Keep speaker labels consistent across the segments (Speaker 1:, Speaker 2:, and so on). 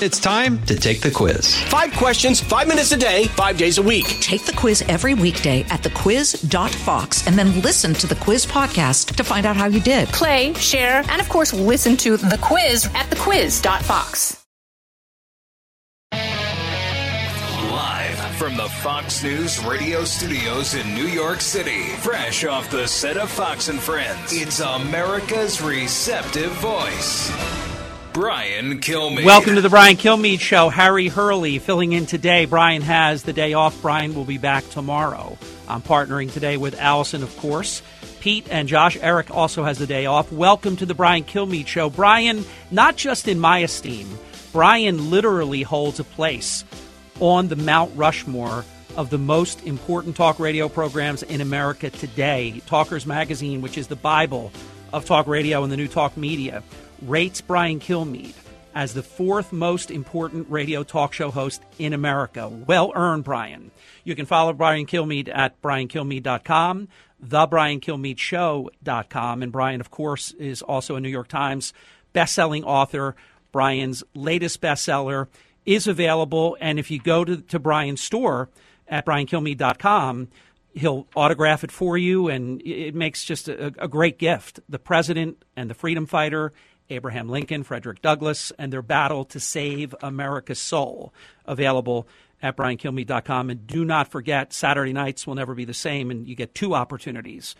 Speaker 1: It's time to take the quiz.
Speaker 2: 5 questions, 5 minutes a day, 5 days a week.
Speaker 3: Take the quiz every weekday at thequiz.fox and then listen to the quiz podcast to find out how you did.
Speaker 4: Play, share, and of course, listen to the quiz at thequiz.fox.
Speaker 5: Live from the Fox News radio studios in New York City, fresh off the set of Fox and Friends, it's America's receptive voice, Brian Kilmeade.
Speaker 6: Welcome to the Brian Kilmeade Show. Harry Hurley filling in today. Brian has the day off. Brian will be back tomorrow. I'm partnering today with Allison, of course. Pete and Josh. Eric also has the day off. Welcome to the Brian Kilmeade Show. Brian, not just in my esteem, Brian literally holds a place on the Mount Rushmore of the most important talk radio programs in America today. Talkers Magazine, which is the Bible of talk radio and the new talk media, rates Brian Kilmeade as the 4th most important radio talk show host in America. Well earned, Brian. You can follow Brian Kilmeade at briankilmeade.com, thebriankilmeadeshow.com. And Brian, of course, is also a New York Times best-selling author. Brian's latest bestseller is available, and if you go to Brian's store at briankilmeade.com, he'll autograph it for you, and it makes just a great gift. The President and the Freedom Fighter, Abraham Lincoln, Frederick Douglass, and their battle to save America's soul, available at briankilmeade.com. And do not forget, Saturday nights will never be the same, and you get 2 opportunities.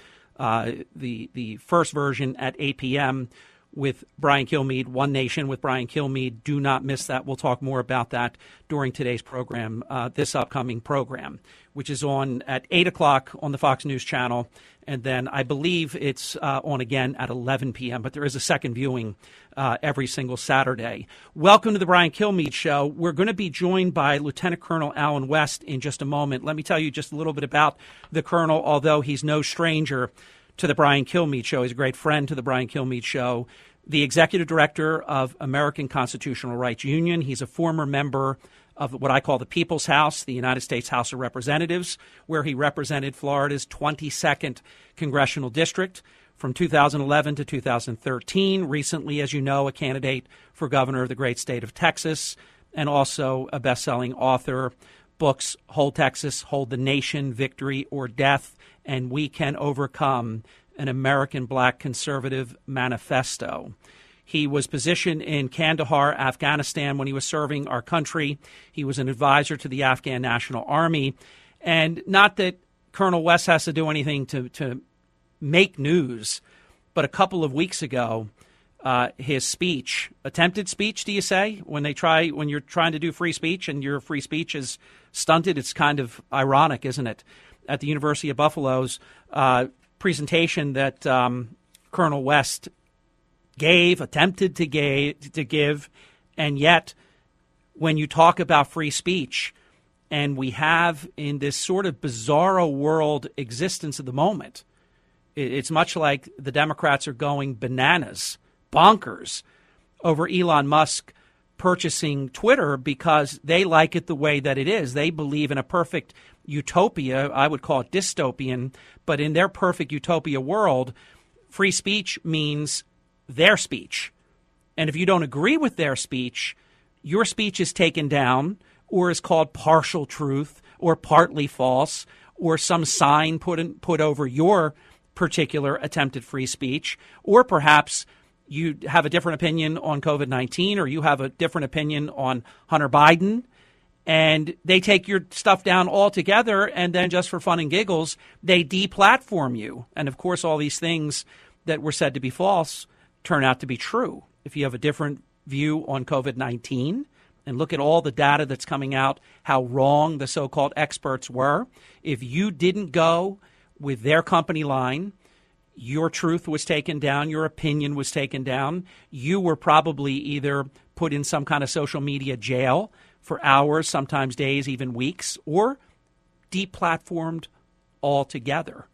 Speaker 6: The first version at 8 p.m., with Brian Kilmeade, One Nation with Brian Kilmeade. Do not miss that. We'll talk more about that during today's program, this upcoming program, which is on at 8 o'clock on the Fox News Channel. And then I believe it's on again at 11 p.m., but there is a second viewing every single Saturday. Welcome to the Brian Kilmeade Show. We're going to be joined by Lieutenant Colonel Allen West in just a moment. Let me tell you just a little bit about the Colonel, although he's no stranger to the Brian Kilmeade Show. He's a great friend to the Brian Kilmeade Show. The executive director of American Constitutional Rights Union. He's a former member of what I call the People's House, the United States House of Representatives, where he represented Florida's 22nd congressional district from 2011 to 2013. Recently, as you know, a candidate for governor of the great state of Texas, and also a best-selling author. Books, Hold Texas, Hold the Nation, Victory or Death, and We Can Overcome, an American Black Conservative Manifesto. He was positioned in Kandahar, Afghanistan, when he was serving our country. He was an advisor to the Afghan National Army. And not that Colonel West has to do anything to make news, but a couple of weeks ago, his speech, attempted speech, do you say? When you're trying to do free speech and your free speech is stunted, it's kind of ironic, isn't it? At the University of Buffalo's presentation that Colonel West attempted to give, and yet when you talk about free speech, and we have in this sort of bizarro world existence at the moment, it's much like the Democrats are going bananas, bonkers, over Elon Musk purchasing Twitter because they like it the way that it is. They believe in a perfect utopia. I would call it dystopian, but in their perfect utopia world, free speech means their speech. And if you don't agree with their speech, your speech is taken down or is called partial truth or partly false or some sign put over your particular attempted free speech, or perhaps you have a different opinion on COVID-19 or you have a different opinion on Hunter Biden, and they take your stuff down altogether, and then just for fun and giggles, they deplatform you. And, of course, all these things that were said to be false turn out to be true. If you have a different view on COVID-19 and look at all the data that's coming out, how wrong the so-called experts were, if you didn't go with their company line, your truth was taken down, your opinion was taken down, you were probably either put in some kind of social media jail for hours, sometimes days, even weeks, or deplatformed altogether.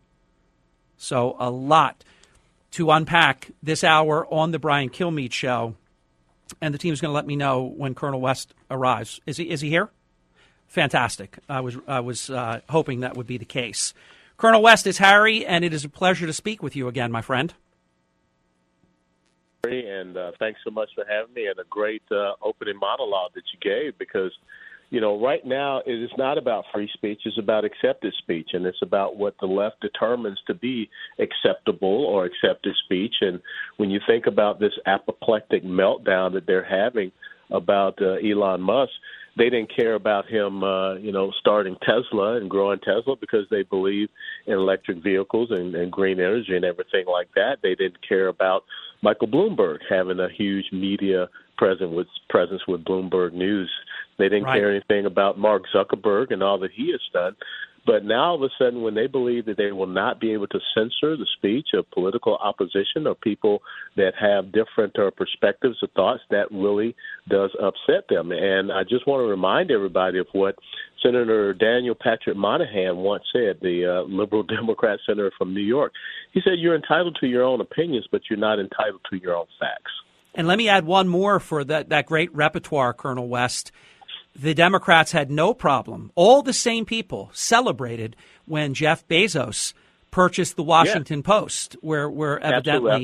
Speaker 6: So a lot to unpack this hour on the Brian Kilmeade Show, and the team's going to let me know when Colonel West arrives. Is he here? Fantastic. I was hoping that would be the case. Colonel West, it's Harry, and it is a pleasure to speak with you again, my friend.
Speaker 7: And thanks so much for having me, and a great opening monologue that you gave, because, right now it is not about free speech. It's about accepted speech, and it's about what the left determines to be acceptable or accepted speech. And when you think about this apoplectic meltdown that they're having about Elon Musk, they didn't care about him, starting Tesla and growing Tesla because they believe in electric vehicles and green energy and everything like that. They didn't care about Michael Bloomberg having a huge media presence with Bloomberg News. They didn't care anything about Mark Zuckerberg and all that he has done. But now, all of a sudden, when they believe that they will not be able to censor the speech of political opposition or people that have different perspectives or thoughts, that really does upset them. And I just want to remind everybody of what Senator Daniel Patrick Moynihan once said, the liberal Democrat senator from New York. He said, you're entitled to your own opinions, but you're not entitled to your own facts.
Speaker 6: And let me add one more for that great repertoire, Colonel West. The Democrats had no problem. All the same people celebrated when Jeff Bezos purchased the Washington Post, where evidently,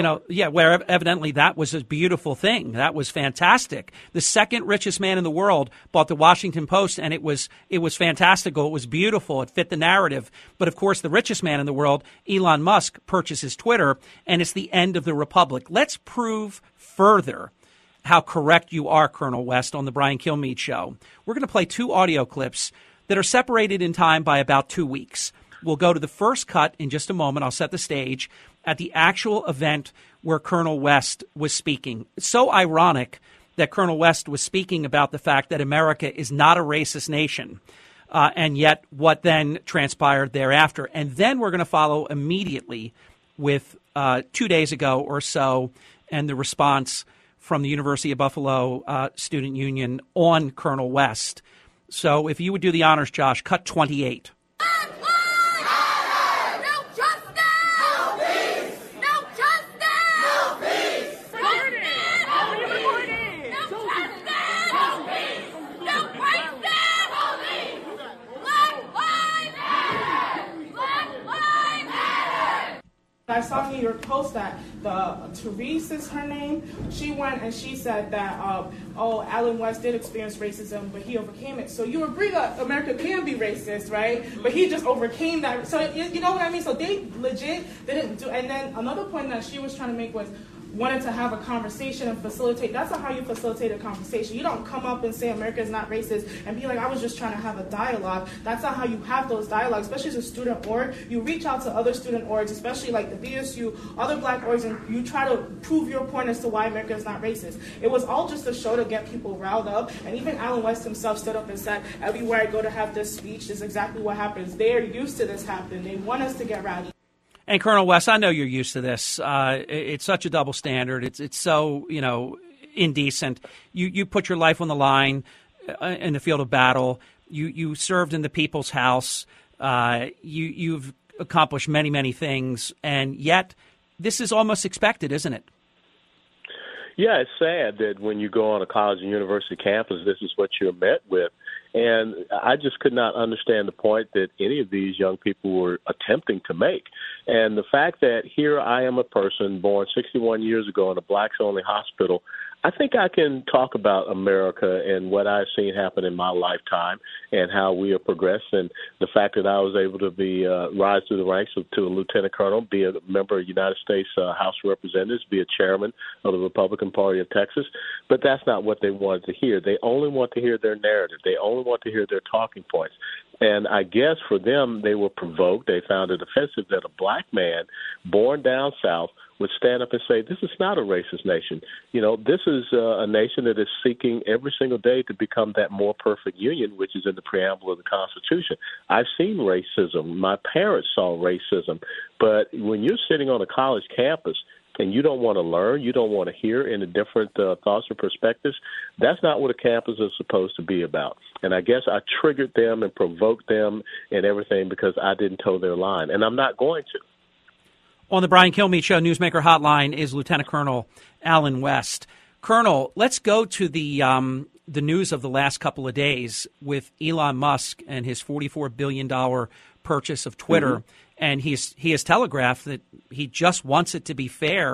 Speaker 6: where evidently that was a beautiful thing. That was fantastic. The second richest man in the world bought the Washington Post, and it was fantastical. It was beautiful. It fit the narrative. But of course, the richest man in the world, Elon Musk, purchases Twitter, and it's the end of the republic. Let's prove further how correct you are, Colonel West, on the Brian Kilmeade Show. We're going to play 2 audio clips that are separated in time by about 2 weeks. We'll go to the first cut in just a moment. I'll set the stage at the actual event where Colonel West was speaking. It's so ironic that Colonel West was speaking about the fact that America is not a racist nation, and yet what then transpired thereafter. And then we're going to follow immediately with 2 days ago or so and the response from the University of Buffalo Student Union on Colonel West. So if you would do the honors, Josh, cut 28.
Speaker 8: I saw a New York Post that Therese is her name. She went and she said that, Allen West did experience racism, but he overcame it. So you agree that America can be racist, right? But he just overcame that. So you know what I mean? So they legit didn't do. And then another point that she was trying to make was wanted to have a conversation and facilitate. That's not how you facilitate a conversation. You don't come up and say America is not racist and be like, I was just trying to have a dialogue. That's not how you have those dialogues, especially as a student org. You reach out to other student orgs, especially like the BSU, other black orgs, and you try to prove your point as to why America is not racist. It was all just a show to get people riled up. And even Allen West himself stood up and said, everywhere I go to have this speech, this is exactly what happens. They're used to this happening. They want us to get rowdy.
Speaker 6: And Colonel West, I know you're used to this. It's such a double standard. It's so, indecent. You put your life on the line in the field of battle. You served in the People's House. You've accomplished many, many things. And yet this is almost expected, isn't it?
Speaker 7: Yeah, it's sad that when you go on a college and university campus, this is what you're met with. And I just could not understand the point that any of these young people were attempting to make. And the fact that here I am, a person born 61 years ago in a blacks-only hospital, I think I can talk about America and what I've seen happen in my lifetime and how we have progressed, and the fact that I was able to be rise through the ranks to a lieutenant colonel, be a member of the United States House of Representatives, be a chairman of the Republican Party of Texas. But that's not what they wanted to hear. They only want to hear their narrative. They only want to hear their talking points. And I guess for them, they were provoked. They found it offensive that a black man born down south would stand up and say, this is not a racist nation. This is a nation that is seeking every single day to become that more perfect union, which is in the preamble of the Constitution. I've seen racism. My parents saw racism. But when you're sitting on a college campus and you don't want to learn, you don't want to hear any different thoughts or perspectives, that's not what a campus is supposed to be about. And I guess I triggered them and provoked them and everything because I didn't toe their line, and I'm not going to.
Speaker 6: On the Brian Kilmeade Show Newsmaker Hotline is Lieutenant Colonel Allen West. Colonel, let's go to the news of the last couple of days with Elon Musk and his $44 billion purchase of Twitter. Mm-hmm. And he has telegraphed that he just wants it to be fair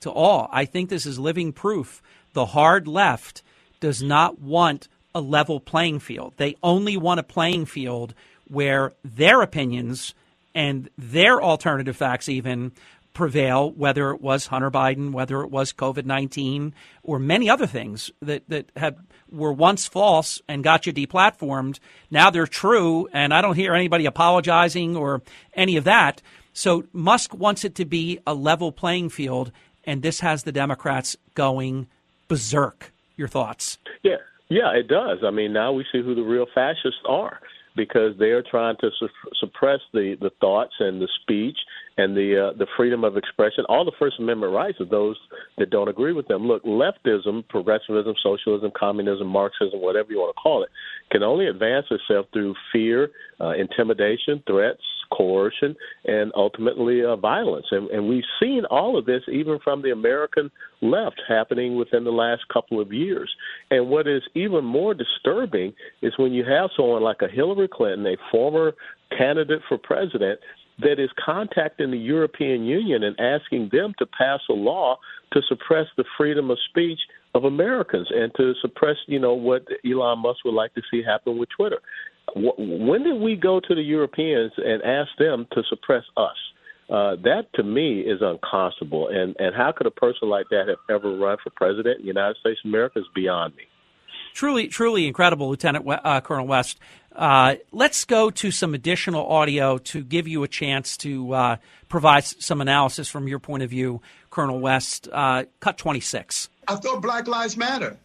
Speaker 6: to all. I think this is living proof. The hard left does not want a level playing field. They only want a playing field where their opinions and their alternative facts even prevail, whether it was Hunter Biden, whether it was COVID-19, or many other things that were once false and got you deplatformed. Now they're true, and I don't hear anybody apologizing or any of that. So Musk wants it to be a level playing field, and this has the Democrats going berserk. Your thoughts?
Speaker 7: Yeah, it does. I mean, now we see who the real fascists are, because they are trying to suppress the thoughts and the speech and the freedom of expression, all the First Amendment rights of those that don't agree with them. Look, leftism, progressivism, socialism, communism, Marxism, whatever you want to call it, can only advance itself through fear, intimidation, threats, coercion, and ultimately violence. And we've seen all of this even from the American left happening within the last couple of years. And what is even more disturbing is when you have someone like a Hillary Clinton, a former candidate for president, that is contacting the European Union and asking them to pass a law to suppress the freedom of speech of Americans and to suppress, what Elon Musk would like to see happen with Twitter. When did we go to the Europeans and ask them to suppress us? That, to me, is unconscionable. And how could a person like that have ever run for president in the United States of America is beyond me.
Speaker 6: Truly, truly incredible, Lieutenant Colonel West. Let's go to some additional audio to give you a chance to provide some analysis from your point of view, Colonel West. Cut 26.
Speaker 9: I thought Black Lives Matter.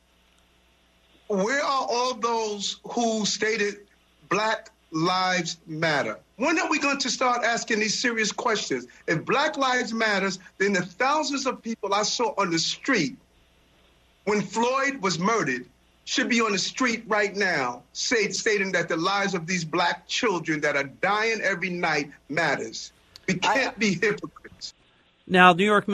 Speaker 9: Where are all those who stated Black Lives Matter? When are we going to start asking these serious questions? If Black Lives Matters, then the thousands of people I saw on the street when Floyd was murdered should be on the street right now stating that the lives of these black children that are dying every night matters. We can't be hypocrites.
Speaker 6: Now, New York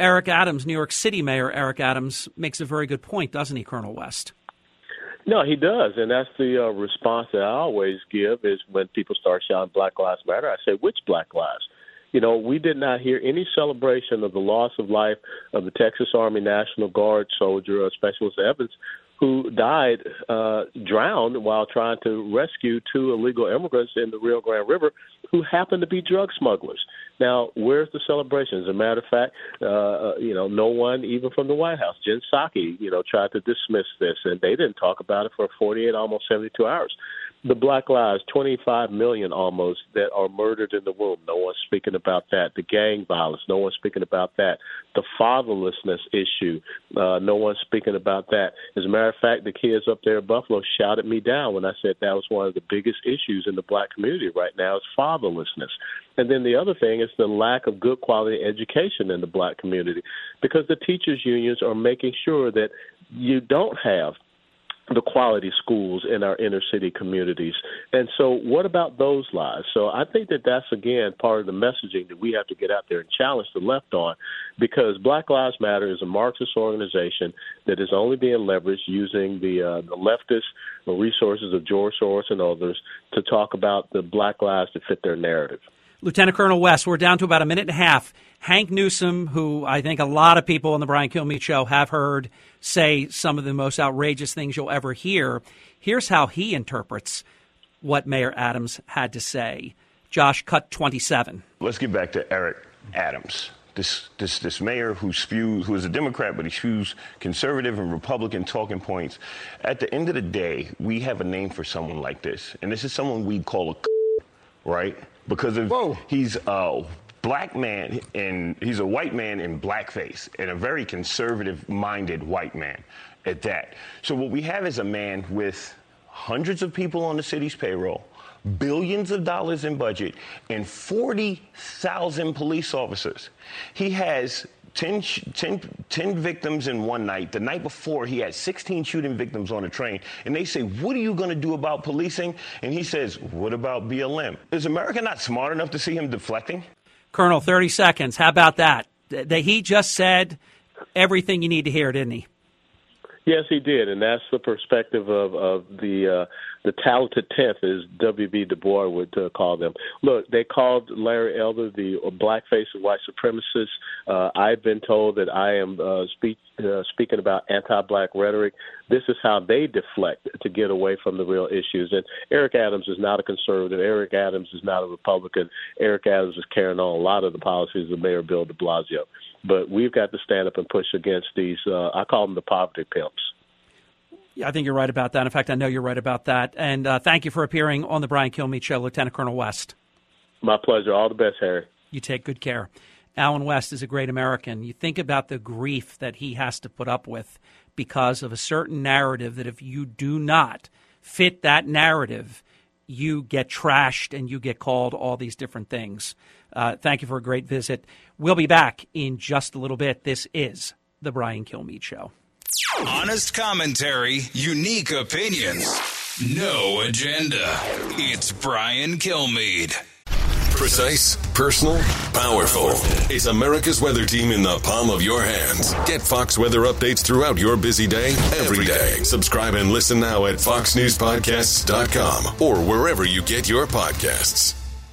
Speaker 6: City Mayor Eric Adams makes a very good point, doesn't he, Colonel West?
Speaker 7: No, he does, and that's the response that I always give is when people start shouting Black Lives Matter, I say, which Black lives? We did not hear any celebration of the loss of life of the Texas Army National Guard soldier, Specialist Evans, who died drowned while trying to rescue two illegal immigrants in the Rio Grande River who happened to be drug smugglers. Now, where's the celebration? As a matter of fact, no one, even from the White House, Jen Psaki, tried to dismiss this, and they didn't talk about it for 48, almost 72 hours. The Black lives, 25 million almost, that are murdered in the womb. No one's speaking about that. The gang violence, no one's speaking about that. The fatherlessness issue, no one's speaking about that. As a matter of fact, the kids up there in Buffalo shouted me down when I said that was one of the biggest issues in the black community right now is fatherlessness. And then the other thing is the lack of good quality education in the black community, because the teachers' unions are making sure that you don't have the quality schools in our inner city communities. And so what about those lives? So I think that that's, again, part of the messaging that we have to get out there and challenge the left on, because Black Lives Matter is a Marxist organization that is only being leveraged using the leftist resources of George Soros and others to talk about the black lives to fit their narrative.
Speaker 6: Lieutenant Colonel West, we're down to about a minute and a half. Hank Newsom, who I think a lot of people on the Brian Kilmeade Show have heard say some of the most outrageous things you'll ever hear. Here's how he interprets what Mayor Adams had to say. Josh, cut 27.
Speaker 10: Let's get back to Eric Adams. This mayor who is a Democrat, but he spews conservative and Republican talking points. At the end of the day, we have a name for someone like this, and this is someone we call a right? Because he's a black man and he's a white man in blackface and a very conservative-minded white man at that. So what we have is a man with hundreds of people on the city's payroll, billions of dollars in budget, and 40,000 police officers. He has 10 victims in one night. The night before, he had 16 shooting victims on a train. And they say, what are you going to do about policing? And he says, what about BLM? Is America not smart enough to see him deflecting?
Speaker 6: Colonel, 30 seconds. How about that? He just said everything you need to hear, didn't he?
Speaker 7: Yes, he did, and that's the perspective of the talented 10th, as W.B. Du Bois would call them. Look, they called Larry Elder the blackface of white supremacists. I've been told that I am speaking about anti-black rhetoric. This is how they deflect to get away from the real issues. And Eric Adams is not a conservative. Eric Adams is not a Republican. Eric Adams is carrying on a lot of the policies of Mayor Bill de Blasio. But we've got to stand up and push against these, I call them the poverty pimps.
Speaker 6: Yeah, I think you're right about that. In fact, I know you're right about that. And thank you for appearing on the Brian Kilmeade Show, Lieutenant Colonel West.
Speaker 7: My pleasure. All the best, Harry.
Speaker 6: You take good care. Allen West is a great American. You think about the grief that he has to put up with because of a certain narrative that if you do not fit that narrative, you get trashed and you get called all these different things. Thank you for a great visit. We'll be back in just a little bit. This is the Brian Kilmeade Show.
Speaker 5: Honest commentary, unique opinions, no agenda. It's Brian Kilmeade.
Speaker 11: Precise, personal, powerful. It's America's weather team in the palm of your hands. Get Fox weather updates throughout your busy day, every day. Subscribe and listen now at foxnewspodcasts.com or wherever you get your podcasts.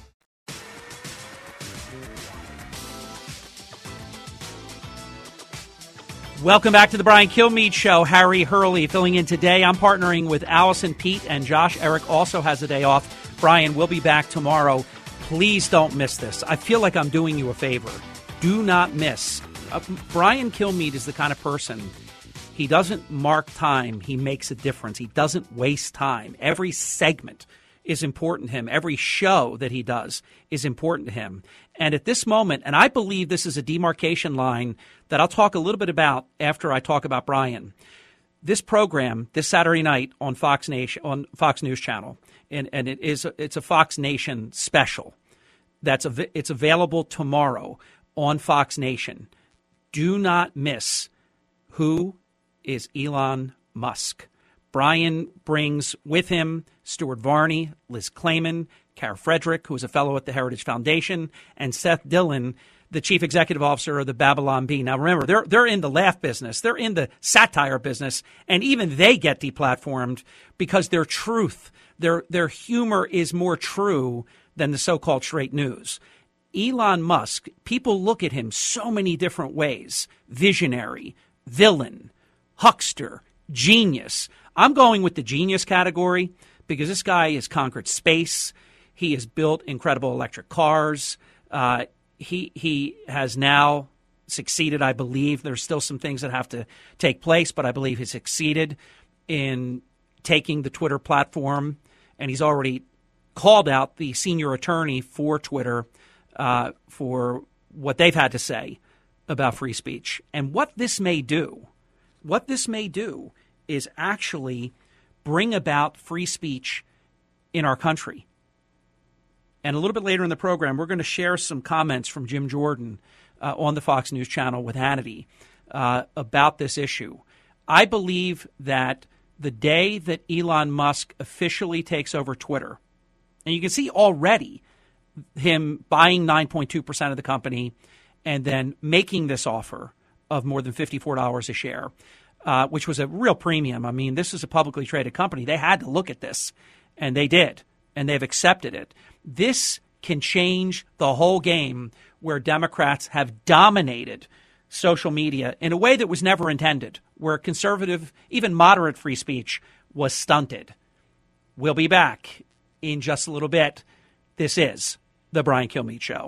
Speaker 6: Welcome back to the Brian Kilmeade Show. Harry Hurley filling in today. I'm partnering with Allison Pete, and Josh Eric also has a day off. Brian will be back tomorrow. Please don't miss this. I feel like I'm doing you a favor. Do not miss. Brian Kilmeade is the kind of person, he doesn't mark time. He makes a difference. He doesn't waste time. Every segment is important to him. Every show that he does is important to him. And at this moment, and I believe this is a demarcation line that I'll talk a little bit about after I talk about Brian. This program, this Saturday night on Fox Nation, on Fox News Channel, and it's a Fox Nation special. It's available tomorrow on Fox Nation. Do not miss who is Elon Musk. Brian brings with him Stuart Varney, Liz Clayman, Kara Frederick, who is a fellow at the Heritage Foundation, and Seth Dillon, the chief executive officer of the Babylon Bee. Now, remember, they're in the laugh business. They're in the satire business, and even they get deplatformed because their truth, their humor is more true than the so-called straight news. Elon Musk, people look at him so many different ways. Visionary, villain, huckster, genius. I'm going with the genius category because this guy has conquered space. He has built incredible electric cars. He has now succeeded, I believe. There's still some things that have to take place, but I believe he succeeded in taking the Twitter platform, and he's already called out the senior attorney for Twitter for what they've had to say about free speech. And what this may do is actually bring about free speech in our country. And a little bit later in the program, we're going to share some comments from Jim Jordan on the Fox News Channel with Hannity about this issue. I believe that the day that Elon Musk officially takes over Twitter, and you can see already him buying 9.2% of the company and then making this offer of more than $54 a share, which was a real premium. I mean, this is a publicly traded company. They had to look at this, and they did, and they've accepted it. This can change the whole game where Democrats have dominated social media in a way that was never intended, where conservative, even moderate free speech was stunted. We'll be back in just a little bit. This is the Brian Kilmeade Show.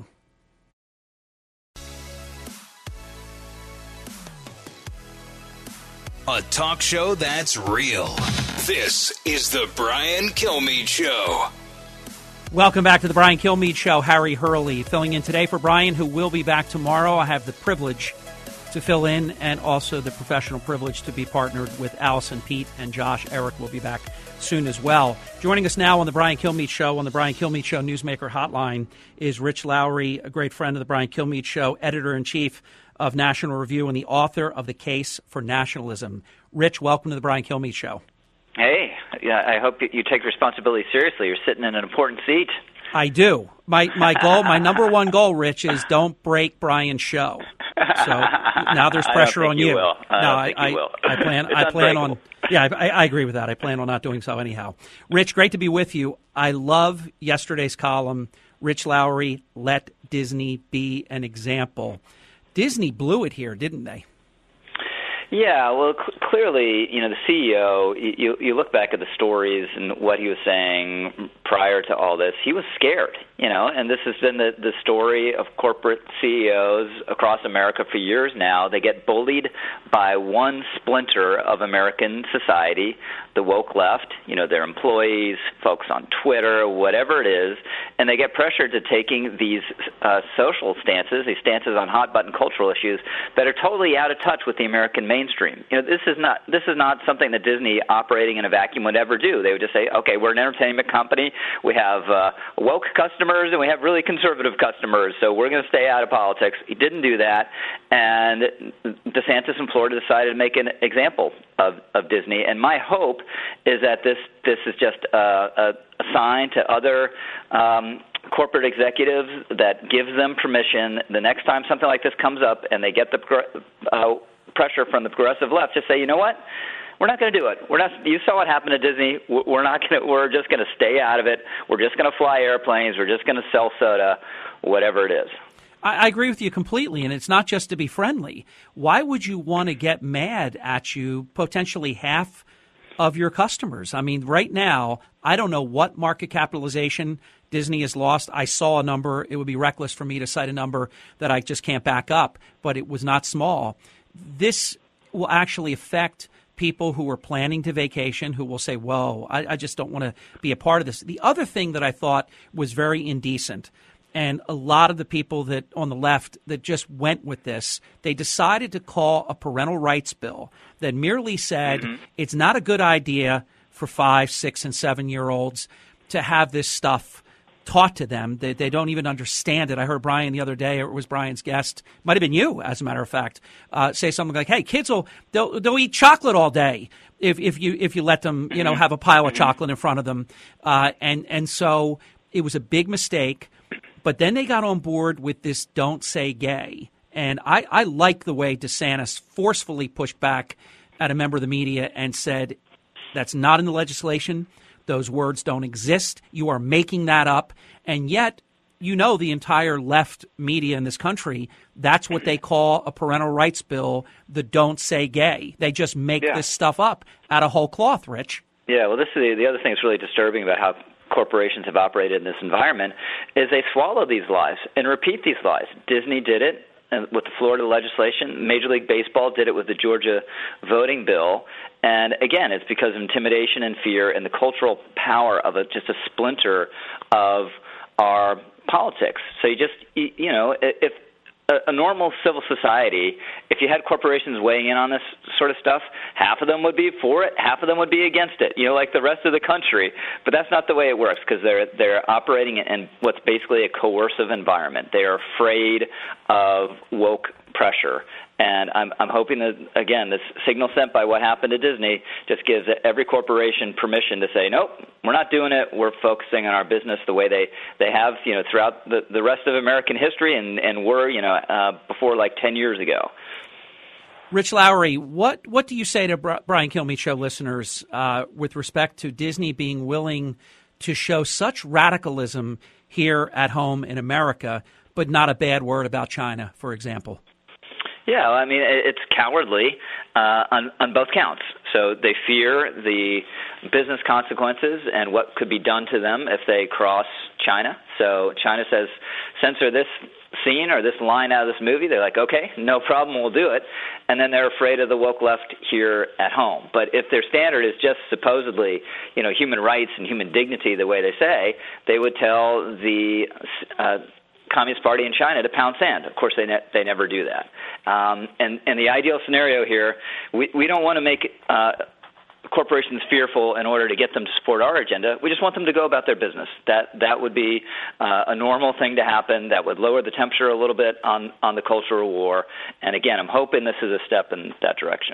Speaker 5: A talk show that's real. This is the Brian Kilmeade Show.
Speaker 6: Welcome back to the Brian Kilmeade Show. Harry Hurley filling in today for Brian, who will be back tomorrow. I have the privilege to fill in and also the professional privilege to be partnered with Allison Pete, and Josh Eric will be back soon as well. Joining us now on the Brian Kilmeade Show, on the Brian Kilmeade Show Newsmaker Hotline, is Rich Lowry, a great friend of the Brian Kilmeade Show, editor-in-chief of National Review and the author of The Case for Nationalism. Rich, welcome to the Brian Kilmeade Show.
Speaker 12: Hey, yeah, I hope you take responsibility seriously. You're sitting in an important seat.
Speaker 6: I do. My goal, my number one goal, Rich, is don't break Brian's show. So now there's pressure on you.
Speaker 12: Will. I
Speaker 6: plan on. Yeah, I agree with that. I plan on not doing so anyhow. Rich, great to be with you. I love yesterday's column. Rich Lowry, let Disney be an example. Disney blew it here, didn't they?
Speaker 12: Yeah, well, clearly, the CEO, you look back at the stories and what he was saying prior to all this, he was scared, and this has been the story of corporate CEOs across America for years now. They get bullied by one splinter of American society, the woke left, their employees, folks on Twitter, whatever it is, and they get pressured to taking these social stances, these stances on hot-button cultural issues that are totally out of touch with the American mainstream. This is not something that Disney operating in a vacuum would ever do. They would just say, okay, we're an entertainment company. We have woke customers and we have really conservative customers, so we're going to stay out of politics. He didn't do that, and DeSantis in Florida decided to make an example of Disney. And my hope is that this is just a sign to other corporate executives that gives them permission the next time something like this comes up and they get the pressure from the progressive left, just say, you know what? We're not going to do it. You saw what happened to Disney. We're just going to stay out of it. We're just going to fly airplanes. We're just going to sell soda, whatever it is.
Speaker 6: I agree with you completely, and it's not just to be friendly. Why would you want to get mad at potentially half of your customers? I mean, right now, I don't know what market capitalization Disney has lost. I saw a number. It would be reckless for me to cite a number that I just can't back up, but it was not small. This will actually affect people who are planning to vacation, who will say, whoa, I just don't want to be a part of this. The other thing that I thought was very indecent, and a lot of the people that on the left that just went with this, they decided to call a parental rights bill that merely said it's not a good idea for 5, 6, and 7-year-olds to have this stuff taught to them. They don't even understand it. I heard Brian the other day, or it was Brian's guest, might have been you, as a matter of fact, say something like, "Hey, kids they'll eat chocolate all day if you let them, have a pile of chocolate in front of them," and so it was a big mistake. But then they got on board with this "don't say gay," and I like the way DeSantis forcefully pushed back at a member of the media and said, "That's not in the legislation. Those words don't exist. You are making that up." And yet, the entire left media in this country, that's what they call a parental rights bill, the "don't say gay." They just make this stuff up out of whole cloth, Rich. Yeah, well, this is the other thing that's really disturbing about how corporations have operated in this environment is they swallow these lies and repeat these lies. Disney did it with the Florida legislation. Major League Baseball did it with the Georgia voting bill. And again, it's because of intimidation and fear and the cultural power of just a splinter of our politics. So if a normal civil society, if you had corporations weighing in on this sort of stuff, half of them would be for it, half of them would be against it, like the rest of the country. But that's not the way it works, because they're operating in what's basically a coercive environment. They are afraid of woke pressure. And I'm hoping that, again, this signal sent by what happened to Disney just gives every corporation permission to say, nope, we're not doing it. We're focusing on our business the way they have, throughout the rest of American history and were, before like 10 years ago. Rich Lowry, what do you say to Brian Kilmeade Show listeners with respect to Disney being willing to show such radicalism here at home in America, but not a bad word about China, for example?
Speaker 12: Yeah, I mean, it's cowardly on both counts. So they fear the business consequences and what could be done to them if they cross China. So China says, censor this scene or this line out of this movie. They're like, okay, no problem, we'll do it. And then they're afraid of the woke left here at home. But if their standard is just supposedly, human rights and human dignity the way they say, they would tell the Communist Party in China to pound sand. Of course, they never do that. And the ideal scenario here, we don't want to make corporations fearful in order to get them to support our agenda. We just want them to go about their business. That would be a normal thing to happen. That would lower the temperature a little bit on the cultural war. And again, I'm hoping this is a step in that direction.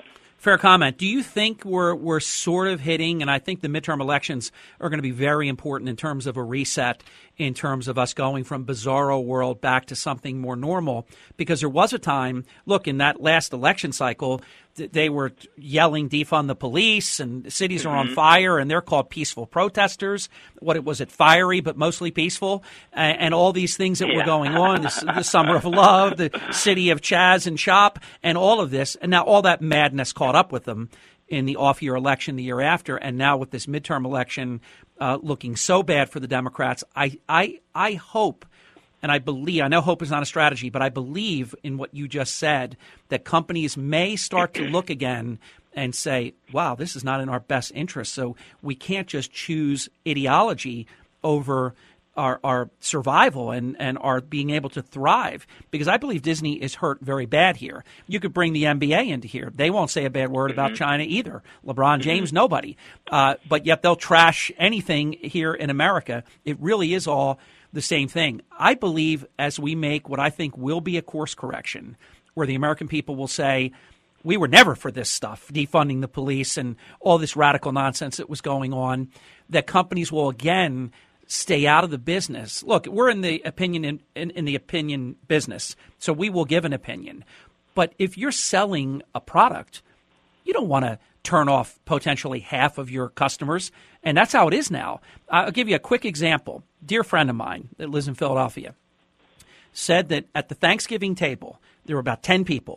Speaker 6: Fair comment. Do you think we're sort of hitting, and I think the midterm elections are going to be very important in terms of a reset, in terms of us going from bizarro world back to something more normal? Because there was a time, look, in that last election cycle, they were yelling defund the police and cities are on fire and they're called peaceful protesters. What was it, fiery but mostly peaceful? And all these things that were going on, the Summer of Love, the City of Chaz and Shop, and all of this. And now all that madness caught up with them in the off-year election the year after. And now with this midterm election looking so bad for the Democrats, I hope, and I believe, I know hope is not a strategy, but I believe in what you just said, that companies may start to look again and say, wow, this is not in our best interest. So we can't just choose ideology over our survival and our being able to thrive. Because I believe Disney is hurt very bad here. You could bring the NBA into here. They won't say a bad word about China either. LeBron James, nobody. But yet they'll trash anything here in America. It really is all the same thing. I believe as we make what I think will be a course correction, where the American people will say, we were never for this stuff, defunding the police and all this radical nonsense that was going on, that companies will again stay out of the business. Look, we're in the opinion in the opinion business, so we will give an opinion. But if you're selling a product, you don't want to turn off potentially half of your customers, and that's how it is now. I'll give you a quick example. Dear friend of mine that lives in Philadelphia said that at the Thanksgiving table, there were about 10 people.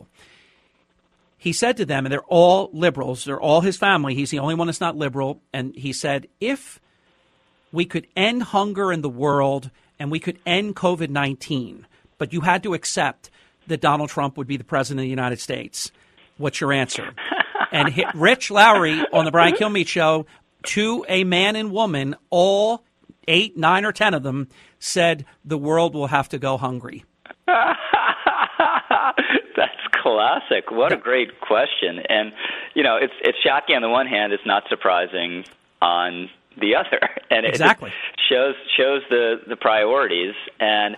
Speaker 6: He said to them, and they're all liberals, they're all his family, he's the only one that's not liberal, and he said, if we could end hunger in the world and we could end COVID-19, but you had to accept that Donald Trump would be the president of the United States, what's your answer? And Rich Lowry on the Brian Kilmeade show, to a man and woman, all 8, 9, or 10 of them said the world will have to go hungry.
Speaker 12: That's classic. What a great question. And, you know, it's shocking on the one hand. It's not surprising on the other. And
Speaker 6: exactly.
Speaker 12: It shows the priorities. And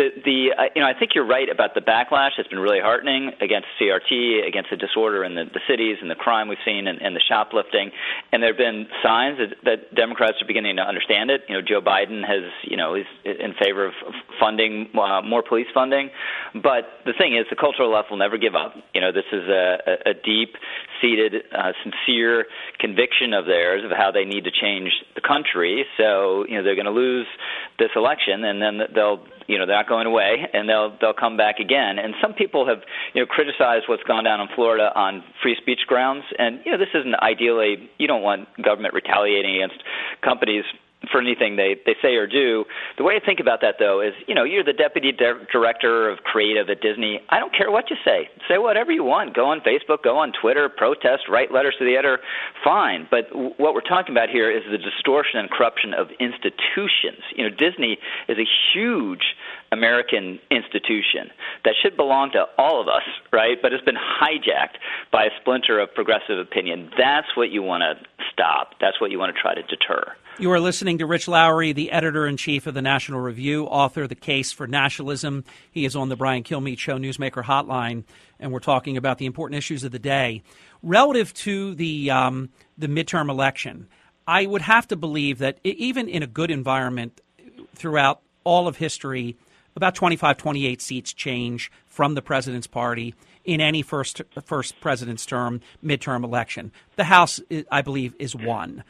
Speaker 12: I think you're right about the backlash. It's been really heartening against CRT, against the disorder in the cities and the crime we've seen and the shoplifting. And there have been signs that Democrats are beginning to understand it. You know, Joe Biden is in favor of funding more police funding. But the thing is, the cultural left will never give up. You know, this is a deep-seated, sincere conviction of theirs of how they need to change the country. So, you know, they're going to lose this election, and then they're not going away, and they'll come back again. And some people have, criticized what's gone down in Florida on free speech grounds. And, this isn't ideally, you don't want government retaliating against companies for anything they say or do. The way I think about that, though, is, you're the deputy director of creative at Disney. I don't care what you say. Say whatever you want. Go on Facebook, go on Twitter, protest, write letters to the editor. Fine. But what we're talking about here is the distortion and corruption of institutions. Disney is a huge American institution that should belong to all of us, right? But it's been hijacked by a splinter of progressive opinion. That's what you want to stop. That's what you want to try to deter.
Speaker 6: You are listening to Rich Lowry, the editor-in-chief of the National Review, author of The Case for Nationalism. He is on the Brian Kilmeade Show Newsmaker Hotline, and we're talking about the important issues of the day. Relative to the midterm election, I would have to believe that even in a good environment throughout all of history, about 25, 28 seats change from the president's party in any first president's term, midterm election. The House, I believe, is one.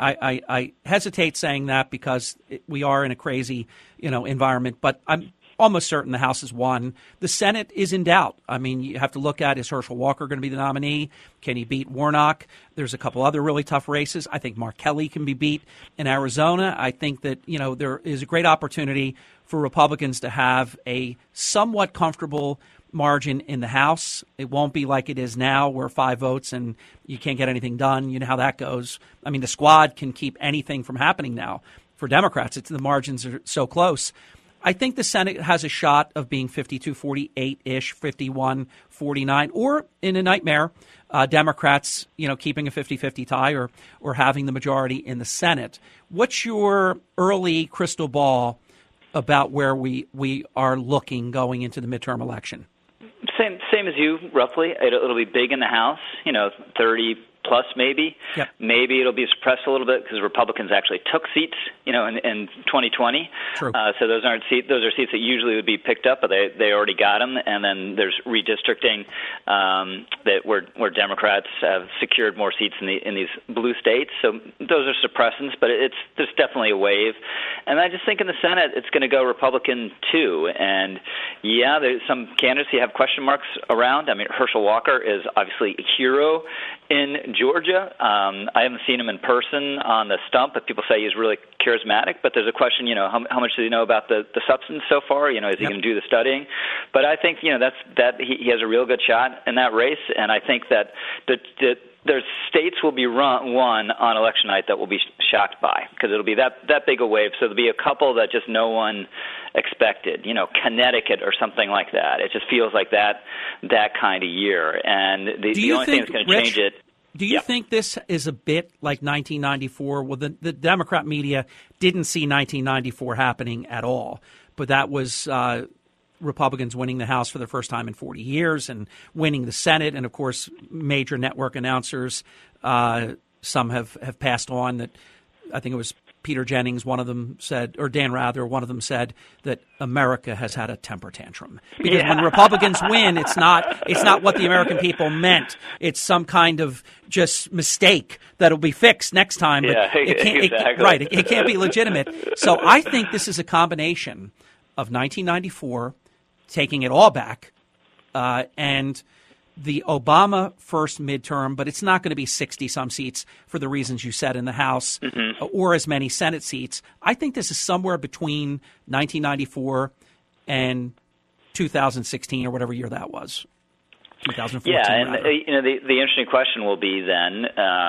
Speaker 6: I hesitate saying that because we are in a crazy, environment, but I'm almost certain the House is one. The Senate is in doubt. I mean, you have to look at, is Herschel Walker going to be the nominee? Can he beat Warnock? There's a couple other really tough races. I think Mark Kelly can be beat in Arizona. I think that, there is a great opportunity for Republicans to have a somewhat comfortable margin in the House. It won't be like it is now where 5 votes and you can't get anything done. You know how that goes. I mean, the squad can keep anything from happening now. For Democrats, the margins are so close. I think the Senate has a shot of being 52-48-ish, 51-49, or in a nightmare, Democrats, keeping a 50-50 tie or having the majority in the Senate. What's your early crystal ball about where we are looking going into the midterm election?
Speaker 12: Same as you, roughly. It'll be big in the House, 30 plus maybe.
Speaker 6: Yep.
Speaker 12: Maybe it'll be suppressed a little bit because Republicans actually took seats, in 2020.
Speaker 6: True.
Speaker 12: So those are seats that usually would be picked up, but they already got them. And then there's redistricting that where Democrats have secured more seats in these blue states. So those are suppressants, but there's definitely a wave. And I just think in the Senate it's going to go Republican too. And yeah, there's some candidates you have question marks around. I mean, Herschel Walker is obviously a hero in Georgia. I haven't seen him in person on the stump, but people say he's really charismatic. But there's a question, how much does he know about the substance so far? Is he going to do the studying? But I think, that he has a real good shot in that race, and I think that there's states will be won on election night that will be shocked by, because it'll be that big a wave. So there'll be a couple that just no one expected, Connecticut or something like that. It just feels like that kind of year. And the only thing that's going to change it.
Speaker 6: Do you think this is a bit like 1994? Well, the Democrat media didn't see 1994 happening at all, but that was Republicans winning the House for the first time in 40 years and winning the Senate. And, of course, major network announcers, some have passed on that. I think it was Peter Jennings, one of them said, or Dan Rather, one of them said that America has had a temper tantrum. Because when Republicans win, it's not what the American people meant. It's some kind of just mistake that'll be fixed next time. But it can't,
Speaker 12: exactly.
Speaker 6: It can't be legitimate. So I think this is a combination of 1994, taking it all back, and the Obama first midterm, but it's not going to be 60-some seats for the reasons you said in the House, or as many Senate seats. I think this is somewhere between 1994 and 2016 or whatever year that was. 2014.
Speaker 12: Yeah, and the interesting question will be then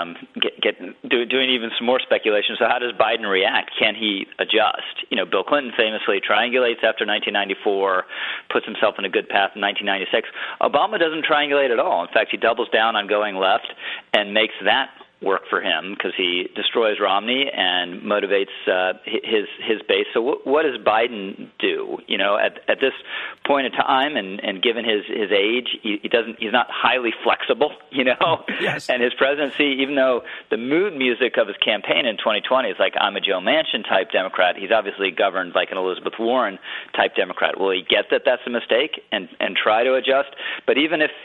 Speaker 12: doing even some more speculation. So how does Biden react? Can he adjust? Bill Clinton famously triangulates after 1994, puts himself in a good path in 1996. Obama doesn't triangulate at all. In fact, he doubles down on going left and makes that work for him because he destroys Romney and motivates his base. So what does Biden do? At this point in time, and given his age, he's not highly flexible.
Speaker 6: Yes.
Speaker 12: And his presidency, even though the mood music of his campaign in 2020 is like I'm a Joe Manchin type Democrat, he's obviously governed like an Elizabeth Warren type Democrat. Will he get that that's a mistake and try to adjust? But even if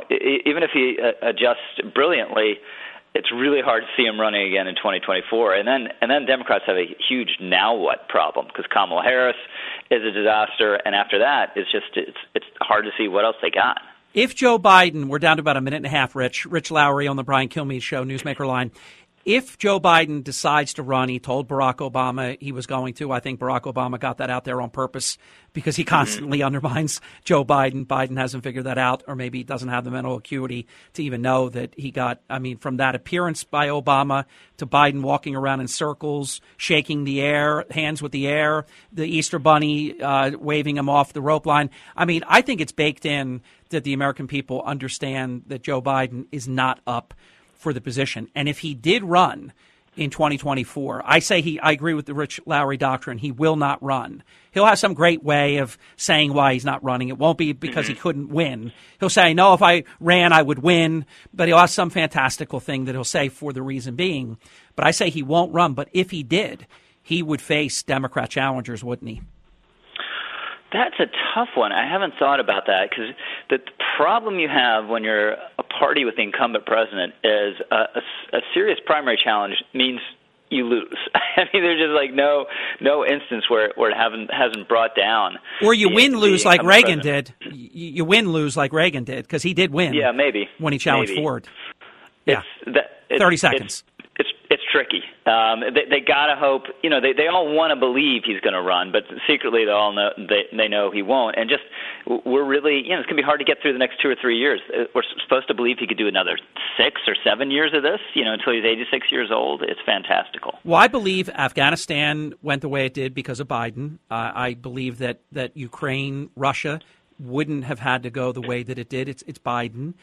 Speaker 12: he adjusts brilliantly, it's really hard to see him running again in 2024. And then Democrats have a huge now what problem because Kamala Harris is a disaster, and after that, it's hard to see what else they got.
Speaker 6: If Joe Biden, we're down to about a minute and a half, Rich Lowry on the Brian Kilmeade Show, Newsmaker Line. If Joe Biden decides to run, he told Barack Obama he was going to. I think Barack Obama got that out there on purpose because he constantly undermines Joe Biden. Biden hasn't figured that out, or maybe he doesn't have the mental acuity to even know that he got, from that appearance by Obama to Biden walking around in circles, shaking the air, hands with the air, the Easter Bunny waving him off the rope line. I think it's baked in that the American people understand that Joe Biden is not up for the position. And if he did run in 2024, I agree with the Rich Lowry doctrine. He will not run. He'll have some great way of saying why he's not running. It won't be because he couldn't win. He'll say, no, if I ran, I would win. But he'll have some fantastical thing that he'll say for the reason being. But I say he won't run. But if he did, he would face Democrat challengers, wouldn't he?
Speaker 12: That's a tough one. I haven't thought about that because the problem you have when you're a party with the incumbent president is a serious primary challenge means you lose. There's just like no instance where it hasn't brought down.
Speaker 6: Or you win-lose like Reagan did. You win-lose like Reagan did because he did win.
Speaker 12: Yeah, maybe.
Speaker 6: When he challenged Ford. Yeah, 30 seconds.
Speaker 12: It's tricky. They gotta hope. They all want to believe he's going to run, but secretly they all know they know he won't. And just we're really, it's going to be hard to get through the next 2 or 3 years. We're supposed to believe he could do another 6 or 7 years of this. Until he's 86 years old. It's fantastical.
Speaker 6: Well, I believe Afghanistan went the way it did because of Biden. I believe that Ukraine, Russia wouldn't have had to go the way that it did. It's Biden.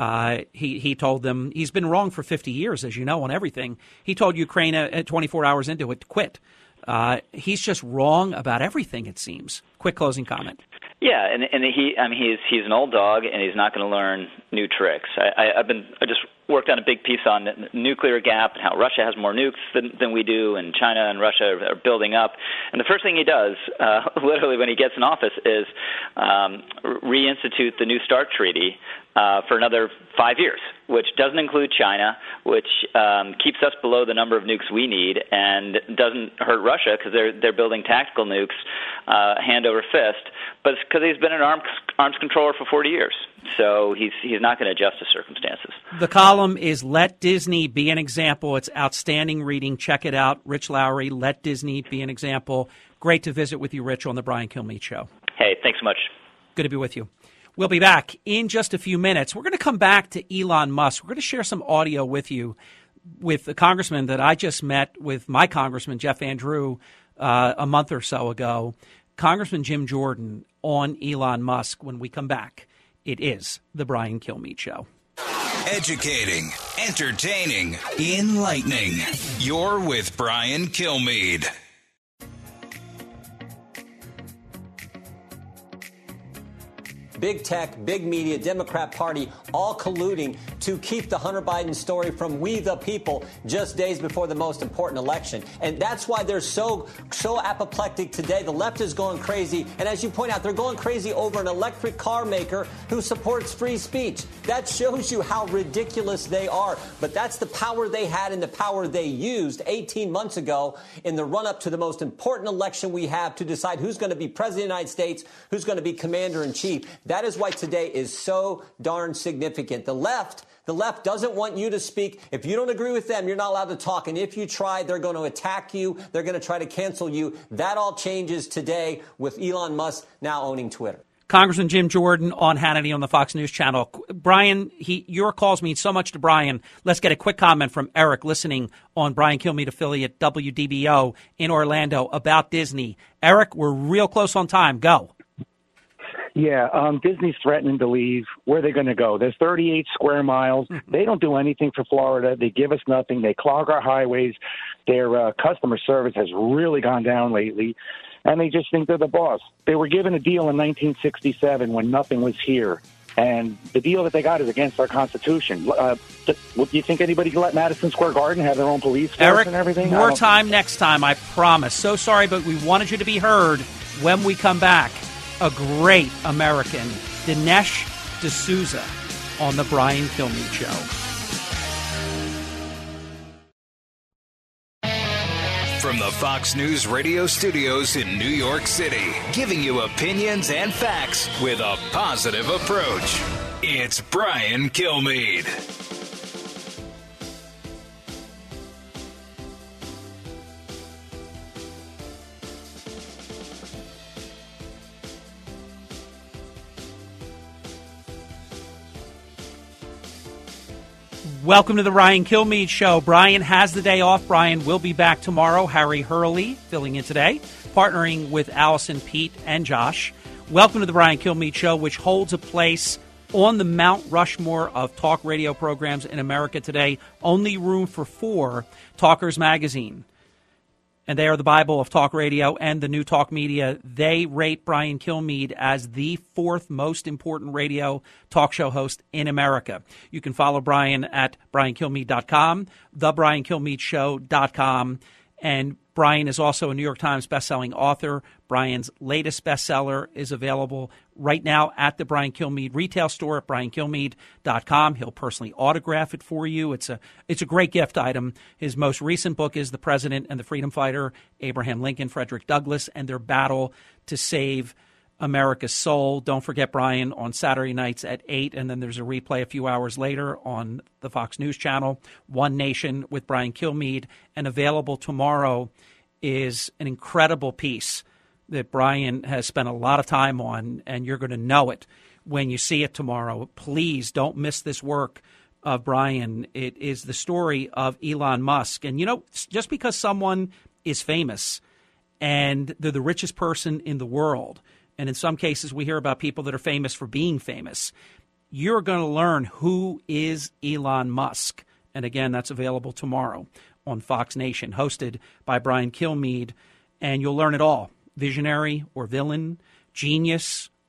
Speaker 6: He told them he's been wrong for 50 years, as you know, on everything. He told Ukraine at 24 hours into it to quit. He's just wrong about everything, it seems. Quick closing comment.
Speaker 12: Yeah, and he's an old dog, and he's not going to learn new tricks. I just worked on a big piece on the nuclear gap and how Russia has more nukes than we do, and China and Russia are building up. And the first thing he does, literally when he gets in office, is reinstitute the New START Treaty for another 5 years, which doesn't include China, which keeps us below the number of nukes we need, and doesn't hurt Russia because they're building tactical nukes hand over fist. But it's because he's been an arms controller for 40 years, so he's not going to adjust to circumstances.
Speaker 6: The column is Let Disney Be an Example. It's outstanding reading. Check it out. Rich Lowry, Let Disney Be an Example. Great to visit with you, Rich, on the Brian Kilmeade Show.
Speaker 12: Hey, thanks so much.
Speaker 6: Good to be with you. We'll be back in just a few minutes. We're going to come back to Elon Musk. We're going to share some audio with you with the congressman that I just met with my congressman, Jeff Andrew, a month or so ago, Congressman Jim Jordan, on Elon Musk. When we come back, it is the Brian Kilmeade Show.
Speaker 5: Educating, entertaining, enlightening. You're with Brian Kilmeade.
Speaker 13: Big tech, big media, Democrat Party, all colluding to keep the Hunter Biden story from we the people just days before the most important election. And that's why they're so apoplectic today. The left is going crazy. And as you point out, they're going crazy over an electric car maker who supports free speech. That shows you how ridiculous they are. But that's the power they had and the power they used 18 months ago in the run-up to the most important election we have to decide who's going to be president of the United States, who's going to be commander-in-chief. That is why today is so darn significant. The left doesn't want you to speak. If you don't agree with them, you're not allowed to talk. And if you try, they're going to attack you. They're going to try to cancel you. That all changes today with Elon Musk now owning Twitter.
Speaker 6: Congressman Jim Jordan on Hannity on the Fox News Channel. Brian, your calls mean so much to Brian. Let's get a quick comment from Eric listening on Brian Kilmeade affiliate WDBO in Orlando about Disney. Eric, we're real close on time. Go.
Speaker 14: Yeah, Disney's threatening to leave. Where are they going to go? There's 38 square miles. They don't do anything for Florida. They give us nothing. They clog our highways. Their customer service has really gone down lately, and they just think they're the boss. They were given a deal in 1967 when nothing was here, and the deal that they got is against our Constitution. Do you think anybody can let Madison Square Garden have their own police force
Speaker 6: Eric,
Speaker 14: and everything?
Speaker 6: More time next time, I promise. So sorry, but we wanted you to be heard when we come back. A great American, Dinesh D'Souza, on the Brian Kilmeade Show.
Speaker 5: From the Fox News radio studios in New York City, giving you opinions and facts with a positive approach. It's Brian Kilmeade.
Speaker 6: Welcome to the Brian Kilmeade Show. Brian has the day off. Brian will be back tomorrow. Harry Hurley filling in today, partnering with Allison, Pete, and Josh. Welcome to the Brian Kilmeade Show, which holds a place on the Mount Rushmore of talk radio programs in America today. Only room for 4, Talkers Magazine. And they are the Bible of talk radio and the new talk media. They rate Brian Kilmeade as the 4th most important radio talk show host in America. You can follow Brian at briankilmeade.com, thebriankilmeadshow.com, and Brian is also a New York Times bestselling author. Brian's latest bestseller is available right now at the Brian Kilmeade retail store at briankilmeade.com. He'll personally autograph it for you. It's a great gift item. His most recent book is The President and the Freedom Fighter, Abraham Lincoln, Frederick Douglass, and their battle to save America's soul. Don't forget Brian on Saturday nights at 8, and then there's a replay a few hours later on the Fox News Channel, One Nation with Brian Kilmeade, and available tomorrow is an incredible piece that Brian has spent a lot of time on, and you're going to know it when you see it tomorrow. Please don't miss this work of Brian. It is the story of Elon Musk. And, you know, just because someone is famous and they're the richest person in the world, and in some cases we hear about people that are famous for being famous, you're going to learn who is Elon Musk. And again, that's available tomorrow on Fox Nation, hosted by Brian Kilmeade, and you'll learn it all. Visionary or villain, genius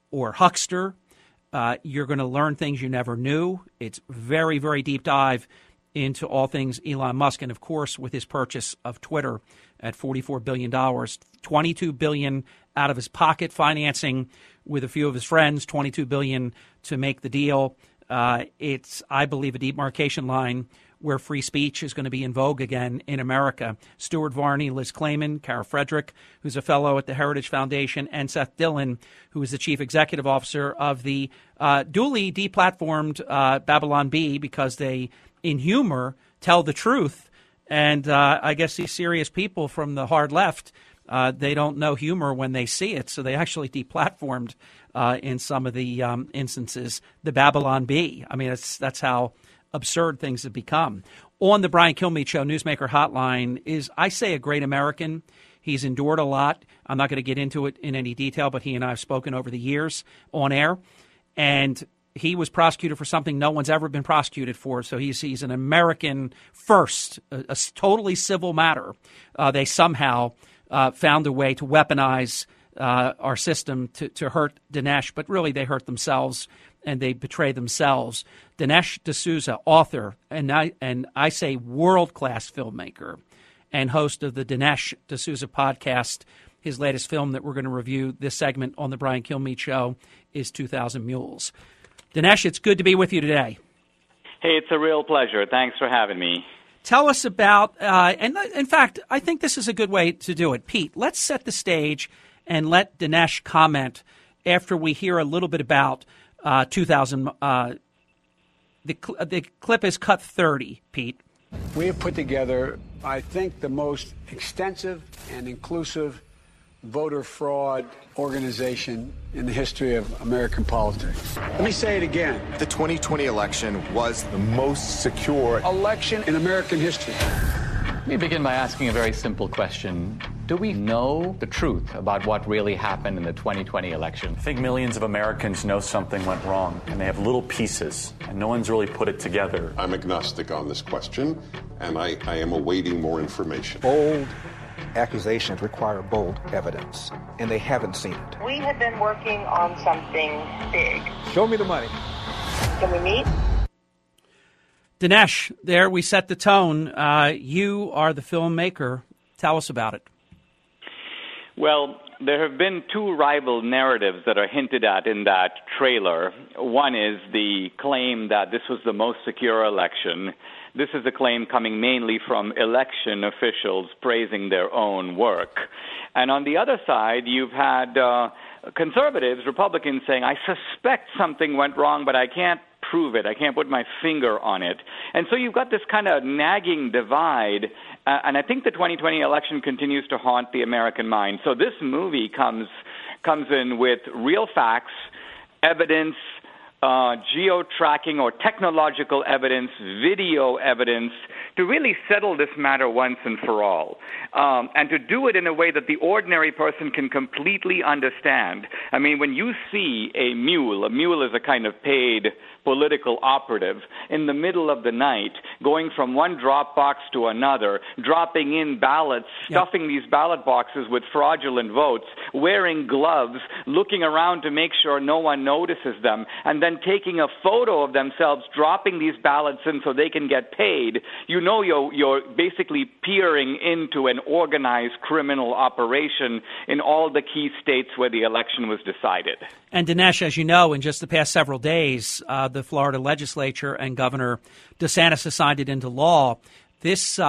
Speaker 6: or Huckster. You're going to learn things you never knew. It's very, very deep dive into all things Elon Musk. And, of course, with his purchase of Twitter at $44 billion, $22 billion out of his pocket, financing with a few of his friends, $22 billion to make the deal. It's, I believe, a demarcation line where free speech is going to be in vogue again in America. Stuart Varney, Liz Clayman, Kara Frederick, who's a fellow at the Heritage Foundation, and Seth Dillon, who is the chief executive officer of the duly deplatformed Babylon Bee, because they, in humor, tell the truth. And I guess these serious people from the hard left, they don't know humor when they see it, so they actually deplatformed in some of the instances the Babylon Bee. I mean, that's how absurd things have become. On the Brian Kilmeade Show Newsmaker Hotline is, I say, a great American. He's endured a lot. I'm not going to get into it in any detail, but he and I have spoken over the years on air. And he was prosecuted for something no one's ever been prosecuted for. So he's an American first, a totally civil matter. They somehow found a way to weaponize our system to hurt Dinesh, but really they hurt themselves and they betray themselves. Dinesh D'Souza, author, and I say world-class filmmaker and host of the Dinesh D'Souza podcast. His latest film that we're going to review this segment on the Brian Kilmeade Show is 2,000 Mules. Dinesh, it's good to be with you today.
Speaker 15: Hey, it's a real pleasure. Thanks for having me.
Speaker 6: Tell us about, and in fact, I think this is a good way to do it. Pete, let's set the stage and let Dinesh comment after we hear a little bit about 2000. The clip is cut 30, Pete.
Speaker 16: We have put together, I think, the most extensive and inclusive voter fraud organization in the history of American politics. Let me say it again.
Speaker 17: The 2020 election was the most secure
Speaker 16: election in American history.
Speaker 18: Let me begin by asking a very simple question. Do we know the truth about what really happened in the 2020 election?
Speaker 19: I think millions of Americans know something went wrong, and they have little pieces, and no one's really put it together.
Speaker 20: I'm agnostic on this question, and I am awaiting more information.
Speaker 21: Bold accusations require bold evidence, and they haven't seen it.
Speaker 22: We have been working on something big.
Speaker 21: Show me the money.
Speaker 22: Can we meet?
Speaker 6: Dinesh, there we set the tone. You are the filmmaker. Tell us about it.
Speaker 15: Well, there have been two rival narratives that are hinted at in that trailer. One is the claim that this was the most secure election. This is a claim coming mainly from election officials praising their own work. And on the other side, you've had conservatives, Republicans, saying, I suspect something went wrong, but I can't prove it. I can't put my finger on it. And so you've got this kind of nagging divide, and I think the 2020 election continues to haunt the American mind. So this movie comes in with real facts, evidence, geo-tracking or technological evidence, video evidence, to really settle this matter once and for all, and to do it in a way that the ordinary person can completely understand. I mean, when you see a mule is a kind of paid political operative in the middle of the night, going from one drop box to another, dropping in ballots, stuffing these ballot boxes with fraudulent votes, wearing gloves, looking around to make sure no one notices them, and then taking a photo of themselves dropping these ballots in so they can get paid, you know you're basically peering into an organized criminal operation in all the key states where the election was decided.
Speaker 6: And Dinesh, as you know, in just the past several days, the Florida legislature and Governor DeSantis has signed it into law. This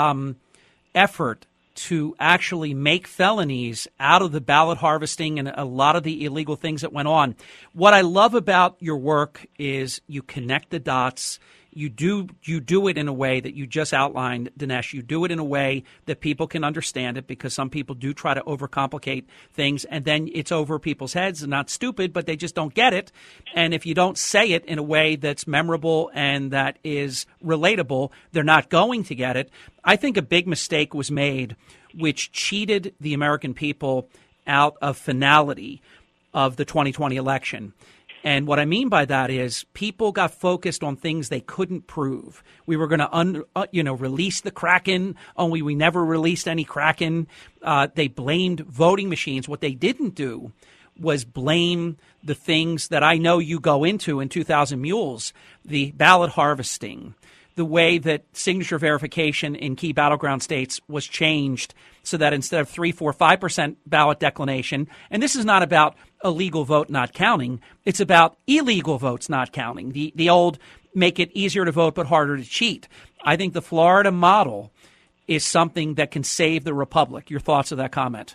Speaker 6: effort to actually make felonies out of the ballot harvesting and a lot of the illegal things that went on. What I love about your work is you connect the dots. You do it in a way that you just outlined, Dinesh. You do it in a way that people can understand it, because some people do try to overcomplicate things, and then it's over people's heads. And not stupid, but they just don't get it. And if you don't say it in a way that's memorable and that is relatable, they're not going to get it. I think a big mistake was made, which cheated the American people out of finality of the 2020 election. And what I mean by that is people got focused on things they couldn't prove. We were going to, release the Kraken, only we never released any Kraken. They blamed voting machines. What they didn't do was blame the things that I know you go into in 2,000 Mules, the ballot harvesting, the way that signature verification in key battleground states was changed so that instead of 3, 4, 5% ballot declination, and this is not about a legal vote not counting, it's about illegal votes not counting, the old make it easier to vote but harder to cheat. I think the Florida model is something that can save the republic. Your thoughts of that comment?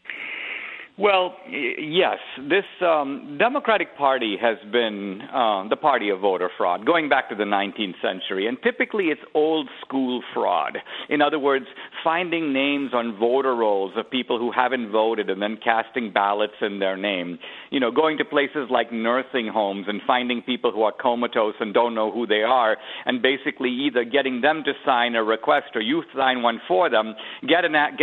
Speaker 15: Well, yes. This Democratic Party has been the party of voter fraud going back to the 19th century, and typically it's old school fraud. In other words, finding names on voter rolls of people who haven't voted and then casting ballots in their name. You know, going to places like nursing homes and finding people who are comatose and don't know who they are, and basically either getting them to sign a request or you sign one for them, get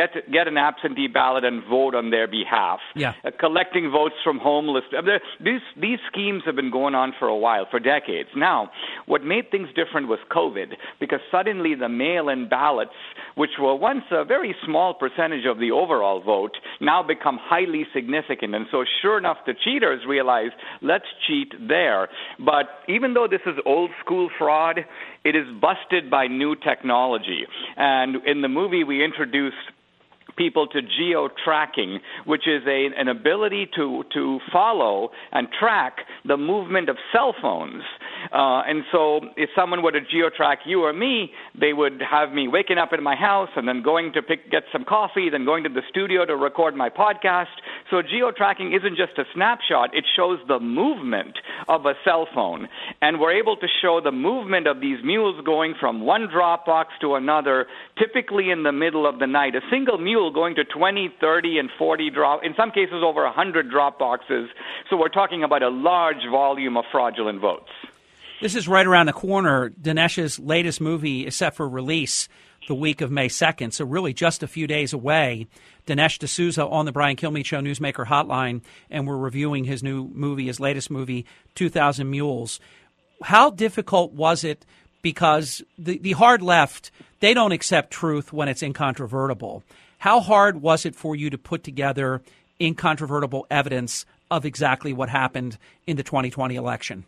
Speaker 15: an absentee ballot and vote on their behalf.
Speaker 6: Yeah.
Speaker 15: Collecting votes from homeless. These schemes have been going on for a while, for decades. Now, what made things different was COVID, because suddenly the mail-in ballots, which were once a very small percentage of the overall vote, now become highly significant. And so sure enough, the cheaters realize, let's cheat there. But even though this is old school fraud, it is busted by new technology. And in the movie, we introduced people to geo-tracking, which is an ability to follow and track the movement of cell phones. And so if someone were to geo-track you or me, they would have me waking up in my house and then going to get some coffee, then going to the studio to record my podcast. So geo-tracking isn't just a snapshot. It shows the movement of a cell phone. And we're able to show the movement of these mules going from one drop box to another, typically in the middle of the night. A single mule going to 20, 30, and 40 drop, in some cases over 100 drop boxes. So we're talking about a large volume of fraudulent votes.
Speaker 6: This is right around the corner. Dinesh's latest movie is set for release the week of May 2nd, so really just a few days away. Dinesh D'Souza on the Brian Kilmeade Show Newsmaker Hotline, and we're reviewing his new movie, his latest movie, 2,000 Mules. How difficult was it? Because the hard left, they don't accept truth when it's incontrovertible. How hard was it for you to put together incontrovertible evidence of exactly what happened in the 2020 election?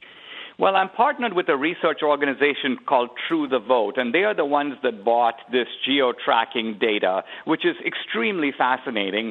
Speaker 15: Well, I'm partnered with a research organization called True the Vote, and they are the ones that bought this geo-tracking data, which is extremely fascinating.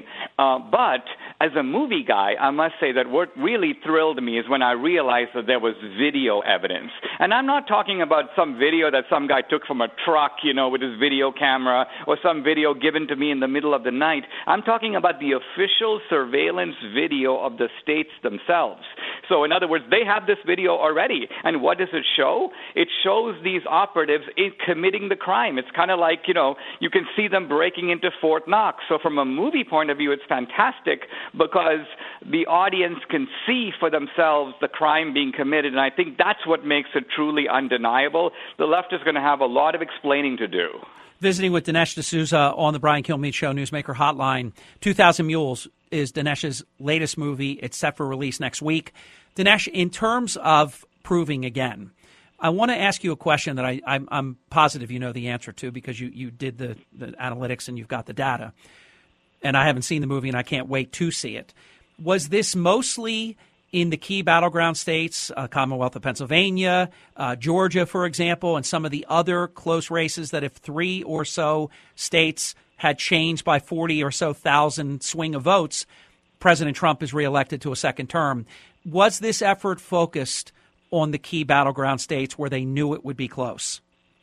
Speaker 15: But as a movie guy, I must say that what really thrilled me is when I realized that there was video evidence. And I'm not talking about some video that some guy took from a truck, with his video camera, or some video given to me in the middle of the night. I'm talking about the official surveillance video of the states themselves. So in other words, they have this video already. And what does it show? It shows these operatives committing the crime. It's kind of like, you can see them breaking into Fort Knox. So from a movie point of view, it's fantastic because the audience can see for themselves the crime being committed. And I think that's what makes it truly undeniable. The left is going to have a lot of explaining to do.
Speaker 6: Visiting with Dinesh D'Souza on the Brian Kilmeade Show Newsmaker Hotline. 2,000 Mules is Dinesh's latest movie. It's set for release next week. Dinesh, in terms of proving again, I want to ask you a question that I'm positive you know the answer to because you did the analytics and you've got the data. And I haven't seen the movie and I can't wait to see it. Was this mostly in the key battleground states, Commonwealth of Pennsylvania, Georgia, for example, and some of the other close races that if 3 or so states had changed by 40 or so thousand swing of votes, President Trump is reelected to a second term? Was this effort focused on the key battleground states where they knew it would be close?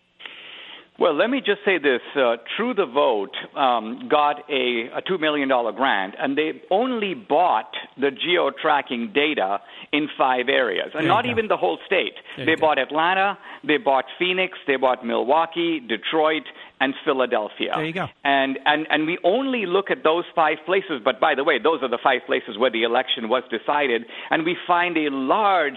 Speaker 15: Well, let me just say this. True the Vote got a $2 million grant, and they only bought the geo-tracking data in 5 areas, and not even the whole state. They bought Atlanta, they bought Phoenix, they bought Milwaukee, Detroit, and Philadelphia.
Speaker 6: There you go.
Speaker 15: And we only look at those 5 places, but by the way, those are the 5 places where the election was decided, and we find a large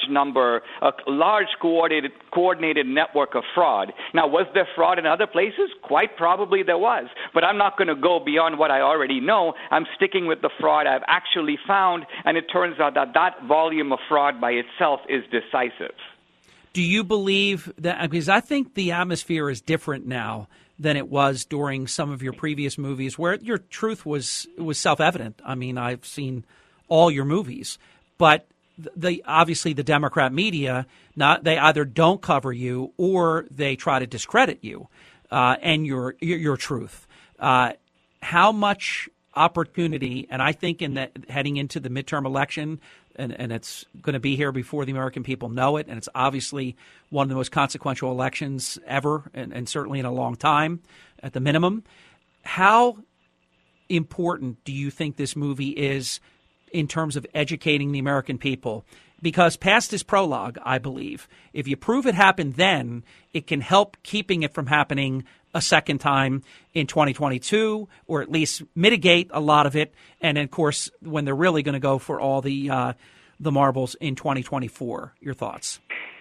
Speaker 15: coordinated network of fraud. Now, was there fraud in other places? Quite probably there was, but I'm not going to go beyond what I already know. I'm sticking with the fraud I've actually found, and it turns out that volume of fraud by itself is decisive.
Speaker 6: Do you believe that, because I think the atmosphere is different now than it was during some of your previous movies where your truth was self-evident. I mean, I've seen all your movies. But obviously the Democrat media, they either don't cover you or they try to discredit you and your truth. How much opportunity, and I think heading into the midterm election, and it's going to be here before the American people know it, and it's obviously one of the most consequential elections ever, and certainly in a long time at the minimum. How important do you think this movie is in terms of educating the American people? Because past this prologue, I believe, if you prove it happened then, it can help keeping it from happening a second time in 2022, or at least mitigate a lot of it. And, of course, when they're really going to go for all the marbles in 2024. Your thoughts?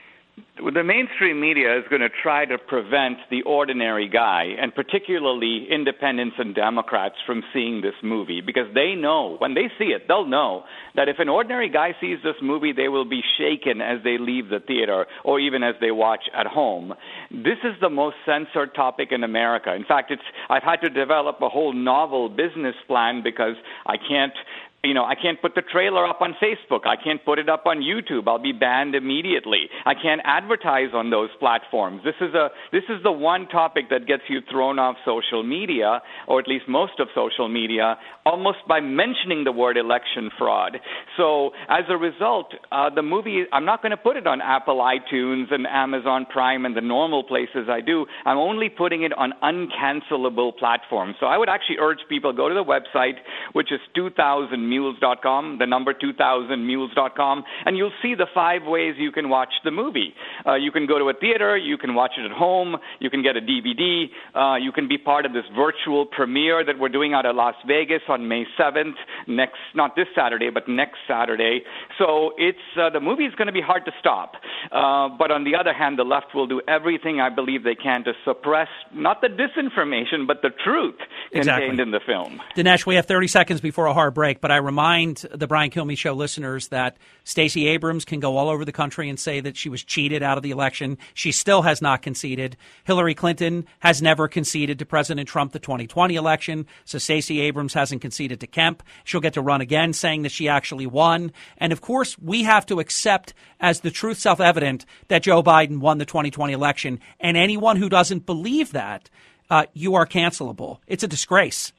Speaker 15: The mainstream media is going to try to prevent the ordinary guy, and particularly independents and Democrats, from seeing this movie, because they know, when they see it, they'll know that if an ordinary guy sees this movie, they will be shaken as they leave the theater or even as they watch at home. This is the most censored topic in America. In fact, I've had to develop a whole novel business plan because I can't put the trailer up on Facebook. I can't put it up on YouTube. I'll be banned immediately. I can't advertise on those platforms. This is the one topic that gets you thrown off social media, or at least most of social media, almost by mentioning the word election fraud. So as a result, the movie, I'm not going to put it on Apple iTunes and Amazon Prime and the normal places I do. I'm only putting it on uncancelable platforms. So I would actually urge people, go to the website, which is 2000mules.com, the number 2000mules.com, and you'll see the 5 ways you can watch the movie. You can go to a theater, you can watch it at home, you can get a DVD, you can be part of this virtual premiere that we're doing out of Las Vegas on May 7th, not this Saturday, but next Saturday. So the movie is going to be hard to stop. But on the other hand, the left will do everything I believe they can to suppress not the disinformation, but the truth contained in the film.
Speaker 6: Dinesh, we have 30 seconds before a hard break, but I remind the Brian Kilmeade Show listeners that Stacey Abrams can go all over the country and say that she was cheated out of the election. She still has not conceded. Hillary Clinton has never conceded to President Trump the 2020 election, so Stacey Abrams hasn't conceded to Kemp. She'll get to run again saying that she actually won. And, of course, we have to accept as the truth self-evident that Joe Biden won the 2020 election. And anyone who doesn't believe that, you are cancelable. It's a disgrace.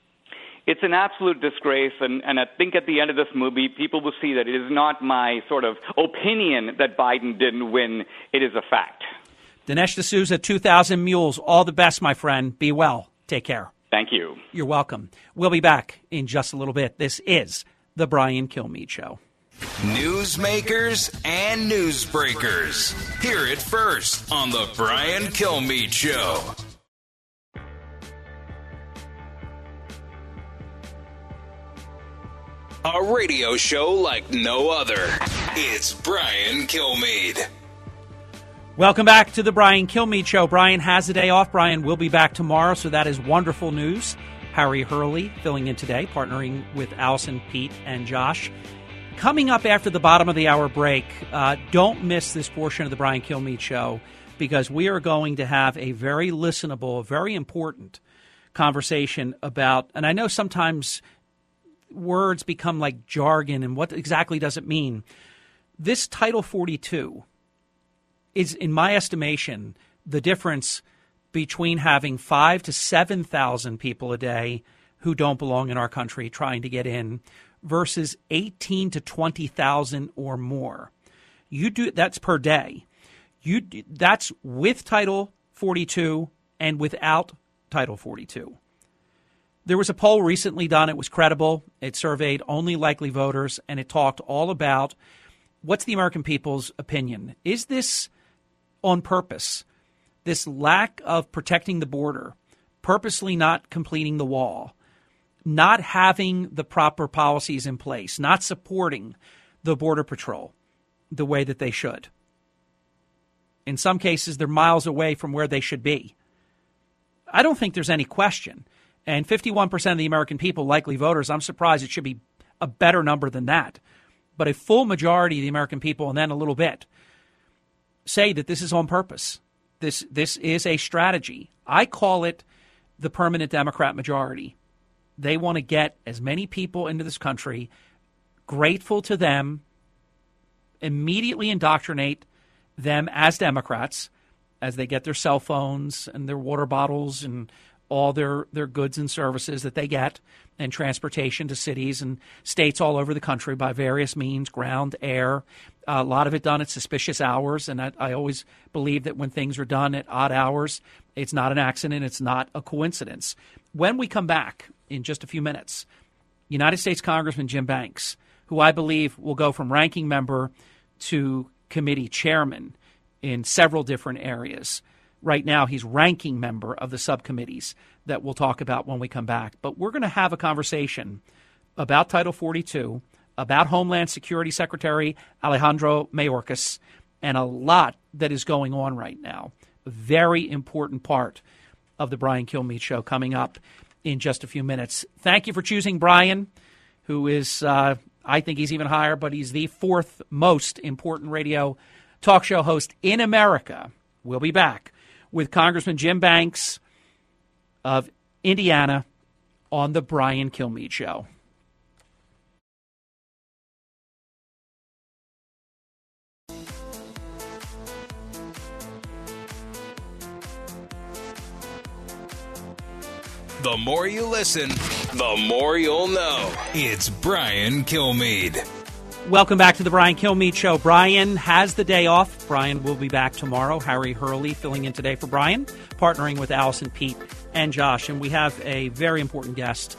Speaker 15: It's an absolute disgrace, and I think at the end of this movie, people will see that it is not my sort of opinion that Biden didn't win. It is a fact.
Speaker 6: Dinesh D'Souza, 2000 Mules. All the best, my friend. Be well. Take care.
Speaker 15: Thank you.
Speaker 6: You're welcome. We'll be back in just a little bit. This is The Brian Kilmeade Show.
Speaker 5: Newsmakers and newsbreakers. Hear it first on The Brian Kilmeade Show. A radio show like no other. It's Brian Kilmeade.
Speaker 6: Welcome back to the Brian Kilmeade Show. Brian has a day off. Brian will be back tomorrow, so that is wonderful news. Harry Hurley filling in today, partnering with Allison, Pete, and Josh. Coming up after the bottom of the hour break, don't miss this portion of the Brian Kilmeade Show, because we are going to have a very listenable, very important conversation about, and I know sometimes words become like jargon, and what exactly does it mean? This Title 42 is, in my estimation, the difference between having 5,000 to 7,000 people a day who don't belong in our country trying to get in versus 18,000 to 20,000 or more. That's per day. That's with Title 42 and without Title 42. There was a poll recently done. It was credible. It surveyed only likely voters, and it talked all about what's the American people's opinion. Is this on purpose? This lack of protecting the border, purposely not completing the wall, not having the proper policies in place, not supporting the Border Patrol the way that they should. In some cases, they're miles away from where they should be. I don't think there's any question. And 51% of the American people, likely voters, I'm surprised it should be a better number than that. But a full majority of the American people, and then a little bit, say that this is on purpose. This is a strategy. I call it the permanent Democrat majority. They want to get as many people into this country grateful to them, immediately indoctrinate them as Democrats as they get their cell phones and their water bottles and all their goods and services that they get, and transportation to cities and states all over the country by various means, ground, air, a lot of it done at suspicious hours. And I always believe that when things are done at odd hours, it's not an accident, it's not a coincidence. When we come back in just a few minutes, United States Congressman Jim Banks, who I believe will go from ranking member to committee chairman in several different areas. Right now, he's ranking member of the subcommittees that we'll talk about when we come back. But we're going to have a conversation about Title 42, about Homeland Security Secretary Alejandro Mayorkas, and a lot that is going on right now. A very important part of the Brian Kilmeade Show coming up in just a few minutes. Thank you for choosing Brian, who is, I think he's even higher, but he's the fourth most important radio talk show host in America. We'll be back with Congressman Jim Banks of Indiana on the Brian Kilmeade Show.
Speaker 5: The more you listen, the more you'll know. It's Brian Kilmeade.
Speaker 6: Welcome back to the Brian Kilmeade Show. Brian has the day off. Brian will be back tomorrow. Harry Hurley filling in today for Brian, partnering with Allison, Pete, and Josh. And we have a very important guest,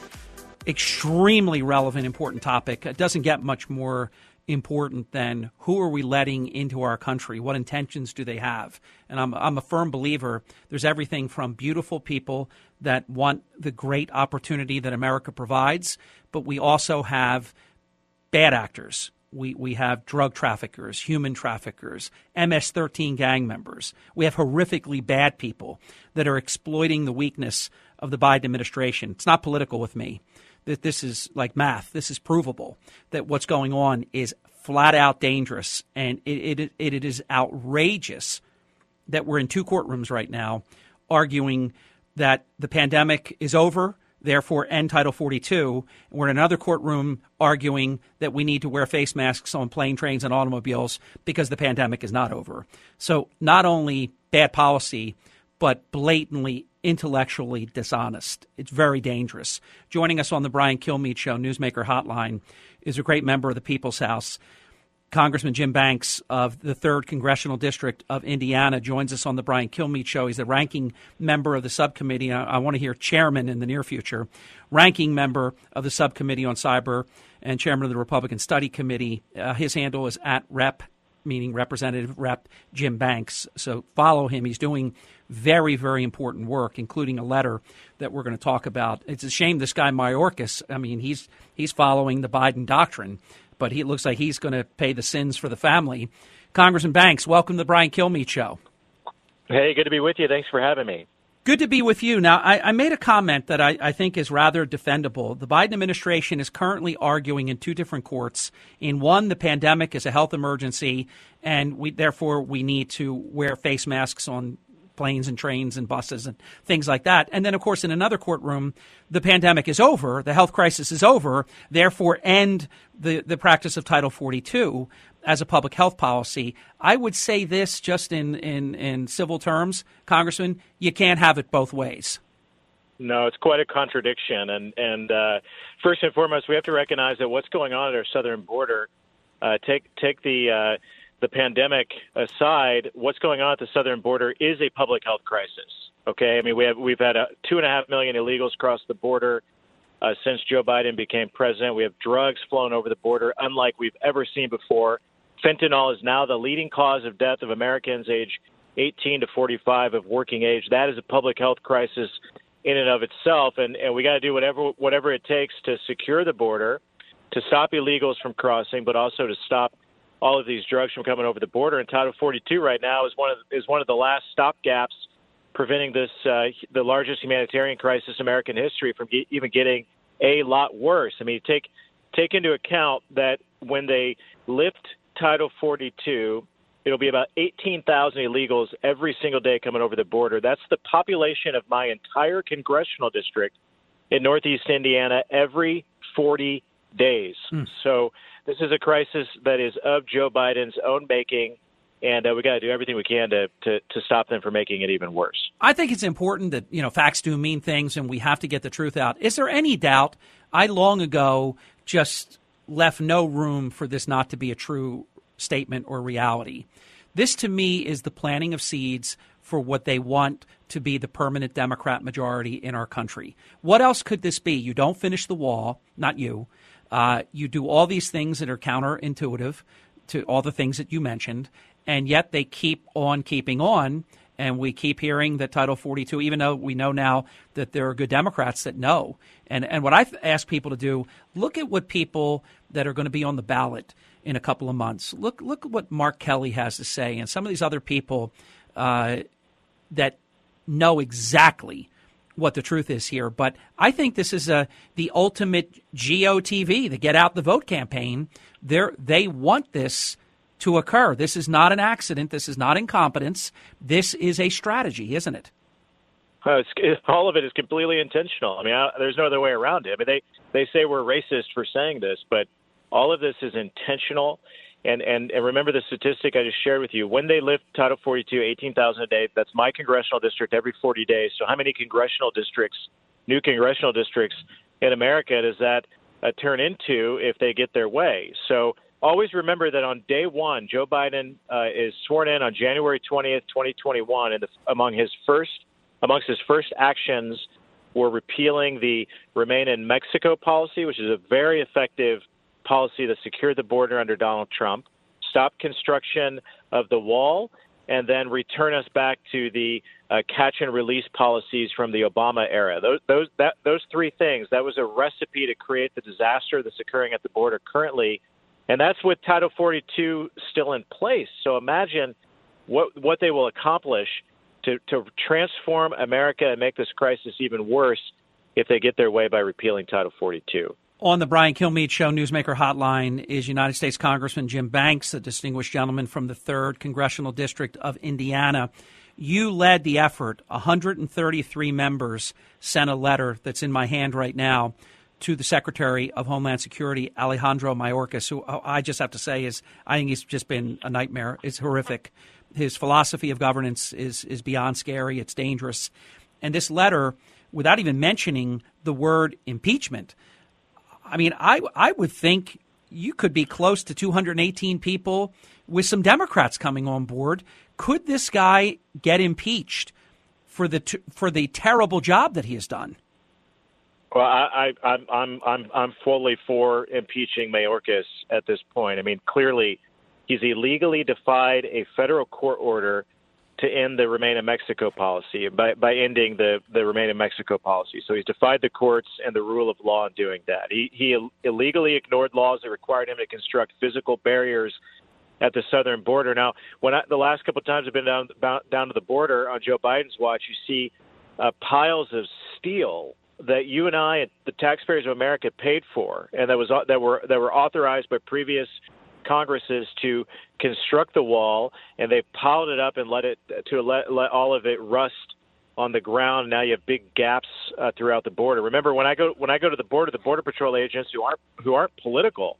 Speaker 6: extremely relevant, important topic. It doesn't get much more important than who are we letting into our country? What intentions do they have? And I'm a firm believer there's everything from beautiful people that want the great opportunity that America provides, but we also have bad actors. We have drug traffickers, human traffickers, MS-13 gang members. We have horrifically bad people that are exploiting the weakness of the Biden administration. It's not political with me. That this is like math. This is provable that what's going on is flat out dangerous, and it is outrageous that we're in two courtrooms right now arguing that the pandemic is over, therefore end Title 42. We're in another courtroom arguing that we need to wear face masks on plane, trains, and automobiles because the pandemic is not over. So not only bad policy, but blatantly intellectually dishonest. It's very dangerous. Joining us on the Brian Kilmeade Show Newsmaker Hotline is a great member of the People's House. Congressman Jim Banks of the 3rd Congressional District of Indiana joins us on the Brian Kilmeade Show. He's the ranking member of the subcommittee. I want to hear chairman in the near future. Ranking member of the subcommittee on cyber and chairman of the Republican Study Committee. His handle is @Rep, meaning Representative Rep Jim Banks. So follow him. He's doing very, very important work, including a letter that we're going to talk about. It's a shame this guy Mayorkas, I mean, he's following the Biden doctrine, but it looks like he's going to pay the sins for the family. Congressman Banks, welcome to the Brian Kilmeade Show.
Speaker 1: Hey, good to be with you. Thanks for having me.
Speaker 6: Good to be with you. Now, I made a comment that I think is rather defendable. The Biden administration is currently arguing in two different courts. In one, the pandemic is a health emergency, and therefore we need to wear face masks on planes and trains and buses and things like that. And then, of course, in another courtroom, the pandemic is over, the health crisis is over, therefore end the practice of Title 42 as a public health policy. I would say this just in civil terms, Congressman, you can't have it both ways.
Speaker 1: No, it's quite a contradiction. And first and foremost, we have to recognize that what's going on at our southern border, take the pandemic aside, what's going on at the southern border is a public health crisis. Okay, I mean we've had 2.5 million illegals cross the border since Joe Biden became president. We have drugs flowing over the border, unlike we've ever seen before. Fentanyl is now the leading cause of death of Americans age 18 to 45 of working age. That is a public health crisis in and of itself, and we got to do whatever it takes to secure the border, to stop illegals from crossing, but also to stop all of these drugs from coming over the border. And Title 42 right now is one of the last stopgaps preventing this the largest humanitarian crisis in American history from even getting a lot worse. I mean, take into account that when they lift Title 42, it'll be about 18,000 illegals every single day coming over the border. That's the population of my entire congressional district in Northeast Indiana every 40 days. So This is a crisis that is of Joe Biden's own making, and we got to do everything we can to stop them from making it even worse.
Speaker 6: I think it's important that, facts do mean things, and we have to get the truth out. Is there any doubt? I long ago just left no room for this not to be a true statement or reality. This, to me, is the planting of seeds for what they want to be the permanent Democrat majority in our country. What else could this be? You don't finish the wall, not you. You do all these things that are counterintuitive to all the things that you mentioned, and yet they keep on keeping on, and we keep hearing that Title 42, even though we know now that there are good Democrats that know. And what I ask people to do, look at what people that are going to be on the ballot in a couple of months. Look at what Mark Kelly has to say, and some of these other people that know exactly what the truth is here. But I think this is the ultimate GOTV, the Get Out the Vote campaign. They want this to occur. This is not an accident. This is not incompetence. This is a strategy, isn't it?
Speaker 1: All of it is completely intentional. I mean, there's no other way around it. I mean, they say we're racist for saying this, but all of this is intentional. And remember the statistic I just shared with you. When they lift Title 42, 18,000 a day, that's my congressional district every 40 days. So how many new congressional districts in America does that turn into if they get their way? So always remember that on day one, Joe Biden is sworn in on January 20th, 2021, and amongst his first actions were repealing the Remain in Mexico policy, which is a very effective policy that secured the border under Donald Trump, stop construction of the wall, and then return us back to the catch and release policies from the Obama era. Those three things, that was a recipe to create the disaster that's occurring at the border currently. And that's with Title 42 still in place. So imagine what they will accomplish to transform America and make this crisis even worse if they get their way by repealing Title 42.
Speaker 6: On the Brian Kilmeade Show Newsmaker Hotline is United States Congressman Jim Banks, a distinguished gentleman from the 3rd Congressional District of Indiana. You led the effort. 133 members sent a letter that's in my hand right now to the Secretary of Homeland Security, Alejandro Mayorkas, who I just have to say I think he's just been a nightmare. It's horrific. His philosophy of governance is beyond scary. It's dangerous. And this letter, without even mentioning the word impeachment, I mean, I would think you could be close to 218 people with some Democrats coming on board. Could this guy get impeached for the terrible job that he has done?
Speaker 1: Well, I'm fully for impeaching Mayorkas at this point. I mean, clearly, he's illegally defied a federal court order to end the Remain in Mexico policy by ending the Remain in Mexico policy. So he's defied the courts and the rule of law in doing that. He illegally ignored laws that required him to construct physical barriers at the southern border. Now, the last couple of times I've been down to the border on Joe Biden's watch, you see piles of steel that you and I and the taxpayers of America paid for, and that were authorized by previous Congresses to construct the wall, and they piled it up and let all of it rust on the ground. Now you have big gaps throughout the border. Remember, when I go to the Border Patrol agents who aren't political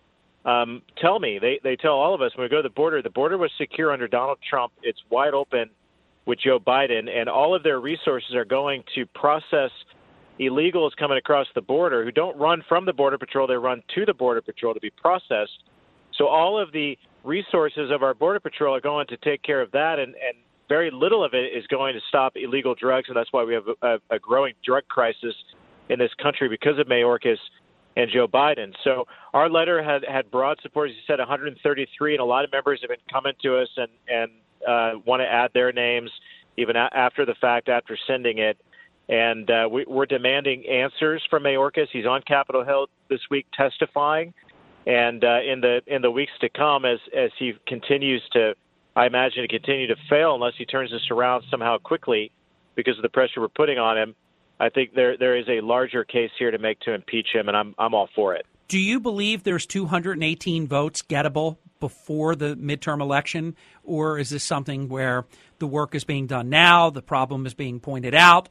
Speaker 1: tell me, they tell all of us when we go to the border was secure under Donald Trump. It's wide open with Joe Biden, and all of their resources are going to process illegals coming across the border who don't run from the Border Patrol. They run to the Border Patrol to be processed. So all of the resources of our Border Patrol are going to take care of that, and very little of it is going to stop illegal drugs, and that's why we have a growing drug crisis in this country because of Mayorkas and Joe Biden. So our letter had broad support, as you said, 133, and a lot of members have been coming to us and want to add their names even after the fact, after sending it. And we're demanding answers from Mayorkas. He's on Capitol Hill this week testifying. And in the weeks to come, as he continues to, I imagine, to continue to fail unless he turns this around somehow quickly because of the pressure we're putting on him, I think there is a larger case here to make to impeach him, and I'm all for it.
Speaker 6: Do you believe there's 218 votes gettable before the midterm election, or is this something where the work is being done now, the problem is being pointed out,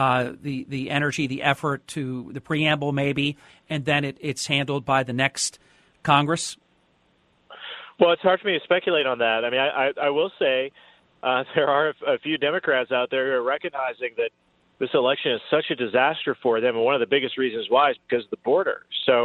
Speaker 6: the energy, the effort to the preamble maybe, and then it's handled by the next Congress?
Speaker 1: Well, it's hard for me to speculate on that. I mean, I will say there are a few Democrats out there who are recognizing that this election is such a disaster for them, and one of the biggest reasons why is because of the border. So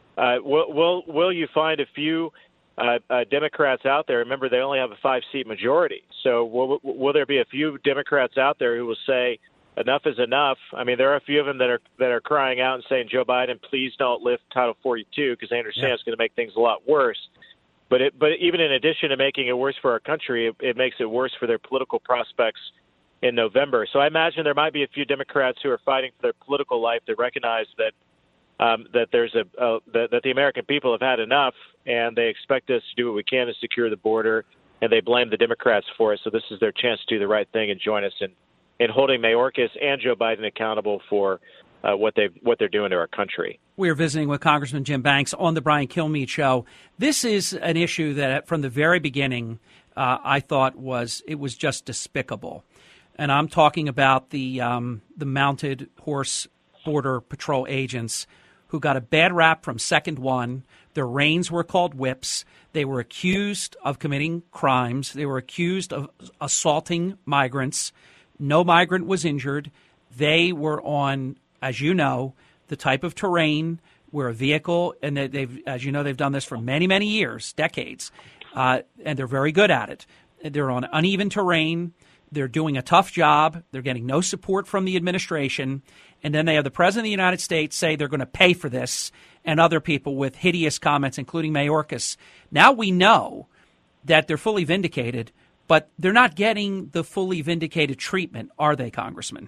Speaker 1: will you find a few Democrats out there? Remember, they only have a 5-seat majority. So will there be a few Democrats out there who will say enough is enough? I mean, there are a few of them that are crying out and saying, Joe Biden, please don't lift Title 42, because they understand it's going to make things a lot worse. But even in addition to making it worse for our country, it makes it worse for their political prospects in November. So I imagine there might be a few Democrats who are fighting for their political life that recognize that that the American people have had enough, and they expect us to do what we can to secure the border, and they blame the Democrats for it. So this is their chance to do the right thing and join us in holding Mayorkas and Joe Biden accountable for what they're doing to our country.
Speaker 6: We're visiting with Congressman Jim Banks on the Brian Kilmeade Show. This is an issue that from the very beginning I thought was just despicable. And I'm talking about the mounted horse border patrol agents who got a bad rap from Second One. Their reins were called whips. They were accused of committing crimes. They were accused of assaulting migrants. No migrant was injured. They were on, as you know, the type of terrain where a vehicle, and they've done this for many, many years, decades, and they're very good at it. They're on uneven terrain. They're doing a tough job. They're getting no support from the administration. And then they have the President of the United States say they're going to pay for this, and other people with hideous comments, including Mayorkas. Now we know that they're fully vindicated, but they're not getting the fully vindicated treatment, are they, Congressman?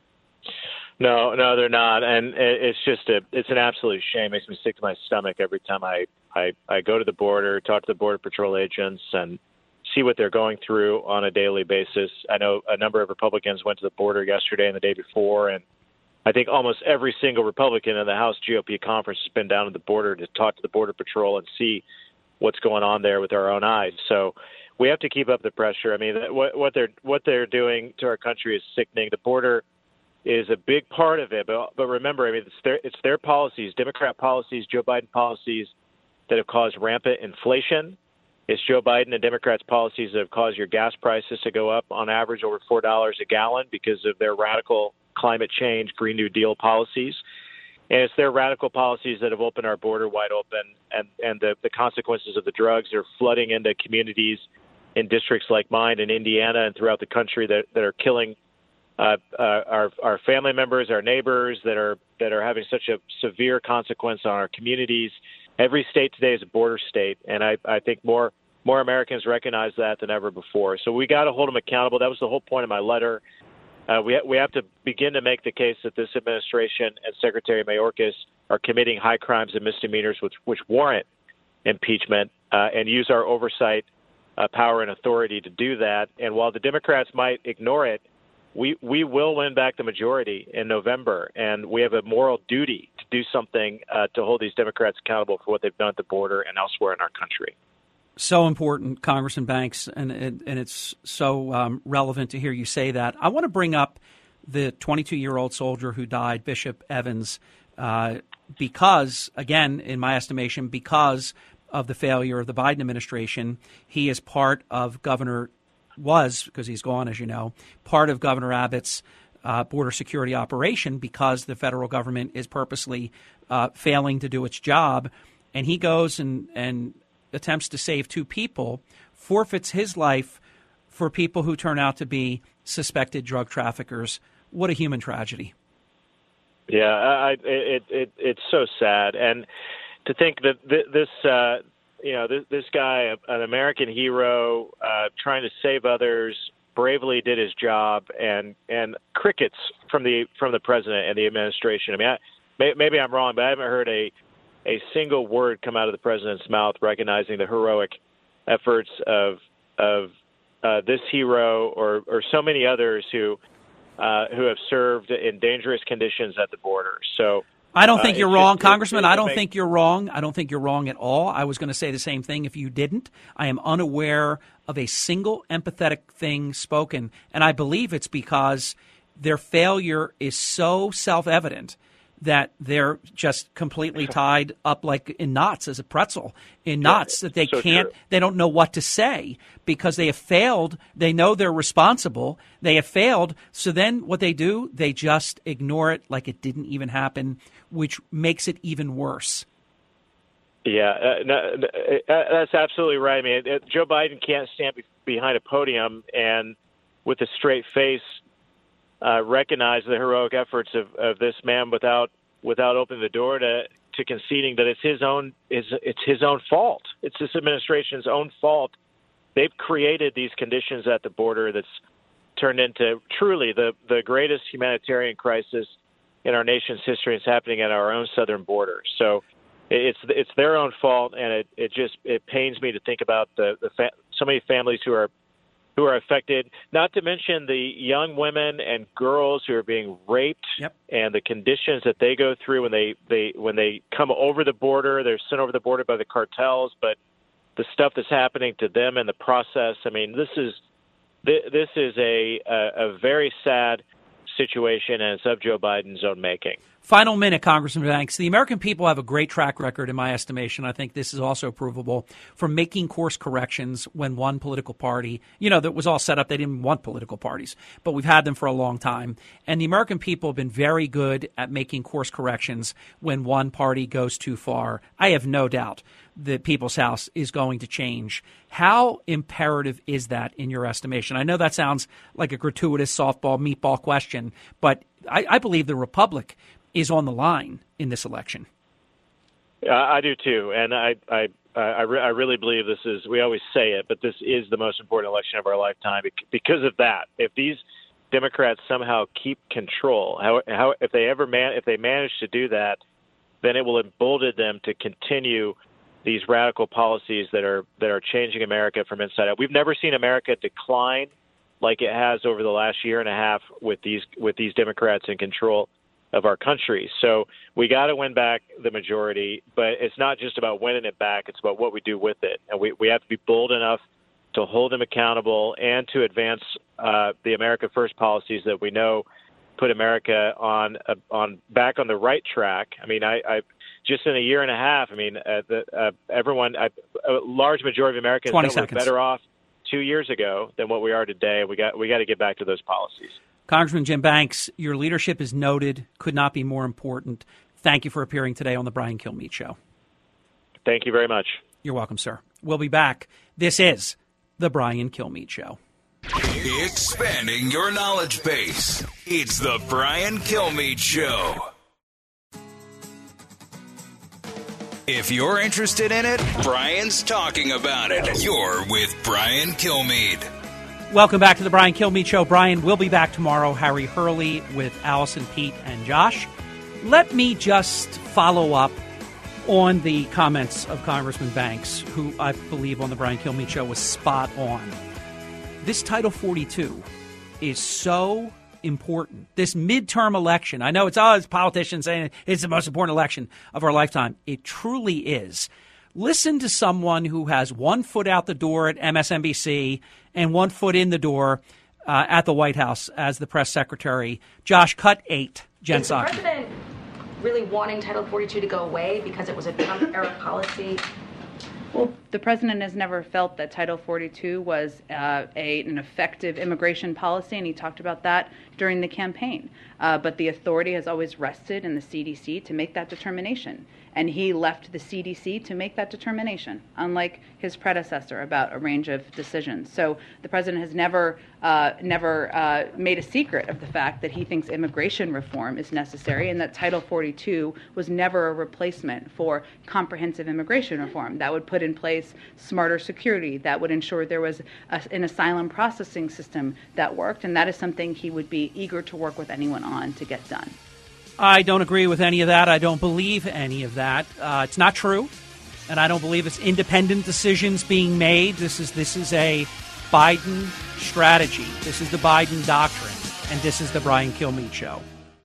Speaker 1: No, they're not, and it's an absolute shame. It makes me sick to my stomach every time I go to the border, talk to the Border Patrol agents, and see what they're going through on a daily basis. I know a number of Republicans went to the border yesterday and the day before, and I think almost every single Republican in the House GOP conference has been down to the border to talk to the Border Patrol and see what's going on there with our own eyes. So we have to keep up the pressure. I mean, what they're doing to our country is sickening. The border is a big part of it, but remember, I mean, it's their policies, Democrat policies, Joe Biden policies that have caused rampant inflation. It's Joe Biden and Democrats' policies that have caused your gas prices to go up on average over $4 a gallon because of their radical climate change, Green New Deal policies. And it's their radical policies that have opened our border wide open, and the consequences of the drugs are flooding into communities in districts like mine in Indiana and throughout the country that are killing our family members, our neighbors, that are having such a severe consequence on our communities. Every state today is a border state, and I think more Americans recognize that than ever before. So we got to hold them accountable. That was the whole point of my letter. We have to begin to make the case that this administration and Secretary Mayorkas are committing high crimes and misdemeanors which warrant impeachment, and use our oversight power and authority to do that. And while the Democrats might ignore it, we will win back the majority in November, and we have a moral duty to do something to hold these Democrats accountable for what they've done at the border and elsewhere in our country.
Speaker 6: So important, Congressman Banks, and it's so relevant to hear you say that. I want to bring up the 22-year-old soldier who died, Bishop Evans, because, again, in my estimation, because of the failure of the Biden administration. He is part of because he's gone, as you know, part of Governor Abbott's border security operation because the federal government is purposely failing to do its job. And he goes and attempts to save two people, forfeits his life for people who turn out to be suspected drug traffickers. What a human tragedy.
Speaker 1: Yeah, it's so sad. And to think that this guy, an American hero, trying to save others, bravely did his job, and crickets from the president and the administration. I mean, maybe I'm wrong, but I haven't heard a single word come out of the president's mouth recognizing the heroic efforts of this hero or so many others who have served in dangerous conditions at the border. So
Speaker 6: I don't think you're wrong, Congressman. I don't think you're wrong. I don't think you're wrong at all. I was going to say the same thing if you didn't. I am unaware of a single empathetic thing spoken, and I believe it's because their failure is so self-evident that they're just completely tied up like in knots as a pretzel, in knots that they can't, they don't know what to say because they have failed. They know they're responsible. They have failed. So then what they do, they just ignore it like it didn't even happen, which makes it even worse.
Speaker 1: Yeah, that's absolutely right. I mean, Joe Biden can't stand behind a podium and with a straight face recognize the heroic efforts of this man without opening the door to conceding that it's his own fault. It's this administration's own fault. They've created these conditions at the border that's turned into truly the greatest humanitarian crisis in our nation's history. It's happening at our own southern border. So it's their own fault, and it pains me to think about so many families who are affected, not to mention the young women and girls who are being raped.
Speaker 6: Yep. And
Speaker 1: the conditions that they go through when they come over the border. They're sent over the border by the cartels, but the stuff that's happening to them in the process. I mean, this is a very sad situation, and it's of Joe Biden's own making.
Speaker 6: Final minute, Congressman Banks. The American people have a great track record, in my estimation. I think this is also provable for making course corrections when one political party, that was all set up. They didn't want political parties, but we've had them for a long time. And the American people have been very good at making course corrections when one party goes too far. I have no doubt the People's House is going to change. How imperative is that in your estimation? I know that sounds like a gratuitous softball, meatball question, but I believe the Republic is on the line in this election.
Speaker 1: I do too, and I really believe this is. We always say it, but this is the most important election of our lifetime because of that. If these Democrats somehow keep control, if they manage to do that, then it will embolden them to continue these radical policies that are changing America from inside out. We've never seen America decline like it has over the last year and a half with these Democrats in control of our country. So we got to win back the majority, but it's not just about winning it back. It's about what we do with it. And we have to be bold enough to hold them accountable and to advance the America First policies that we know put America back on the right track. I mean, I just in a year and a half, I mean, a large majority of Americans were better off 2 years ago than what we are today. We got to get back to those policies.
Speaker 6: Congressman Jim Banks, your leadership is noted, could not be more important. Thank you for appearing today on the Brian Kilmeade Show.
Speaker 1: Thank you very much.
Speaker 6: You're welcome, sir. We'll be back. This is the Brian Kilmeade Show.
Speaker 5: Expanding your knowledge base. It's the Brian Kilmeade Show. If you're interested in it, Brian's talking about it. You're with Brian Kilmeade.
Speaker 6: Welcome back to the Brian Kilmeade Show. Brian will be back tomorrow. Harry Hurley with Allison, Pete, and Josh. Let me just follow up on the comments of Congressman Banks, who I believe on the Brian Kilmeade Show was spot on. This Title 42 is so important. This midterm election, I know it's politicians saying it's the most important election of our lifetime. It truly is. Listen to someone who has 1 foot out the door at MSNBC and 1 foot in the door at the White House as the press secretary. Josh, cut 8. Jen Psaki.
Speaker 2: Is the president really wanting Title 42 to go away because it was a Trump-era policy?
Speaker 3: Well, the president has never felt that Title 42 was an effective immigration policy, and he talked about that during the campaign. But the authority has always rested in the CDC to make that determination. And he left the CDC to make that determination, unlike his predecessor about a range of decisions. So the president has never made a secret of the fact that he thinks immigration reform is necessary and that Title 42 was never a replacement for comprehensive immigration reform. That would put in place smarter security, that would ensure there was an asylum processing system that worked, and that is something he would be eager to work with anyone on to get done.
Speaker 6: I don't agree with any of that. I don't believe any of that. It's not true, and I don't believe it's independent decisions being made. This is a Biden strategy. This is the Biden doctrine, and this is the Brian Kilmeade Show.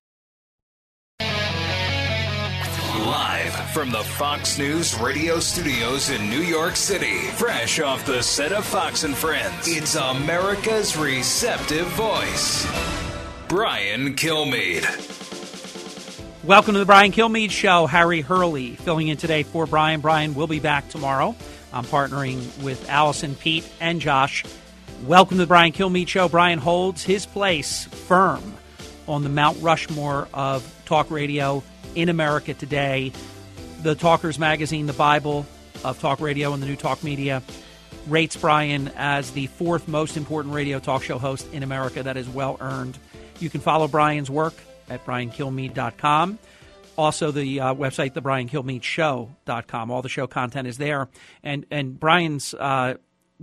Speaker 5: Live from the Fox News radio studios in New York City, fresh off the set of Fox and Friends, it's America's receptive voice, Brian Kilmeade.
Speaker 6: Welcome to the Brian Kilmeade Show. Harry Hurley filling in today for Brian. Brian will be back tomorrow. I'm partnering with Allison, Pete, and Josh. Welcome to the Brian Kilmeade Show. Brian holds his place firm on the Mount Rushmore of talk radio in America today. The Talkers Magazine, the Bible of talk radio and the new talk media, rates Brian as the 4th most important radio talk show host in America. That is well earned. You can follow Brian's work at briankilmeade.com. Also, the website, thebriankilmeadshow.com. All the show content is there. And Brian's website,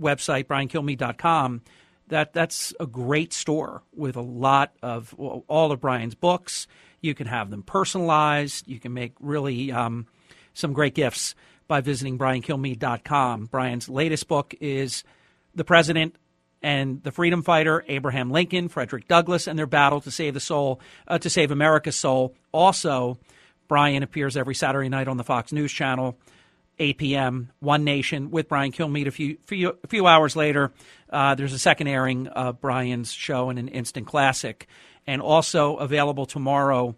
Speaker 6: briankilmeade.com, that's a great store with a lot of all of Brian's books. You can have them personalized. You can make really some great gifts by visiting briankilmeade.com. Brian's latest book is The President and the Freedom Fighter, Abraham Lincoln, Frederick Douglass, and their battle to save to save America's soul. Also, Brian appears every Saturday night on the Fox News Channel, 8 p.m., One Nation, with Brian Kilmeade. A few hours later, there's a second airing of Brian's show and an instant classic. And also available tomorrow,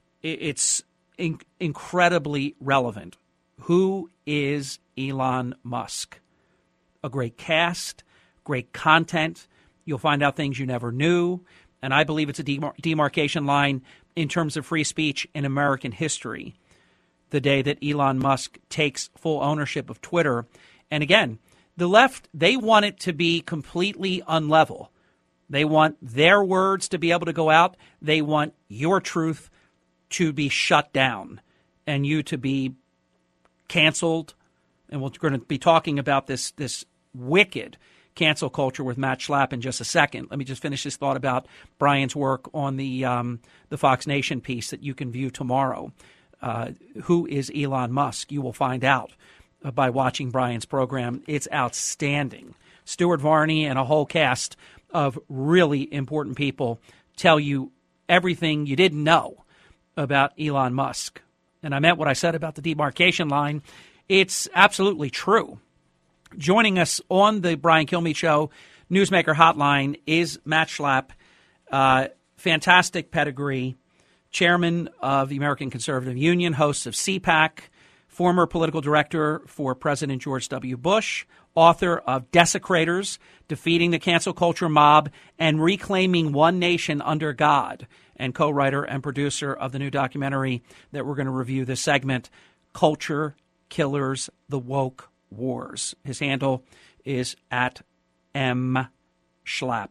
Speaker 6: it's incredibly relevant. Who is Elon Musk? A great cast, great content. You'll find out things you never knew. And I believe it's a demarcation line in terms of free speech in American history. The day that Elon Musk takes full ownership of Twitter. And again, the left, they want it to be completely unlevel. They want their words to be able to go out. They want your truth to be shut down and you to be canceled. And we're going to be talking about this wicked cancel culture with Matt Schlapp in just a second. Let me just finish this thought about Brian's work on the Fox Nation piece that you can view tomorrow. Who is Elon Musk? You will find out by watching Brian's program. It's outstanding. Stuart Varney and a whole cast of really important people tell you everything you didn't know about Elon Musk. And I meant what I said about the demarcation line. It's absolutely true. Joining us on the Brian Kilmeade Show Newsmaker Hotline is Matt Schlapp, fantastic pedigree, chairman of the American Conservative Union, host of CPAC, former political director for President George W. Bush, author of Desecrators, Defeating the Cancel Culture Mob, and Reclaiming One Nation Under God, and co-writer and producer of the new documentary that we're going to review this segment, Culture Killers, The Woke Wars. His handle is at M. Schlapp,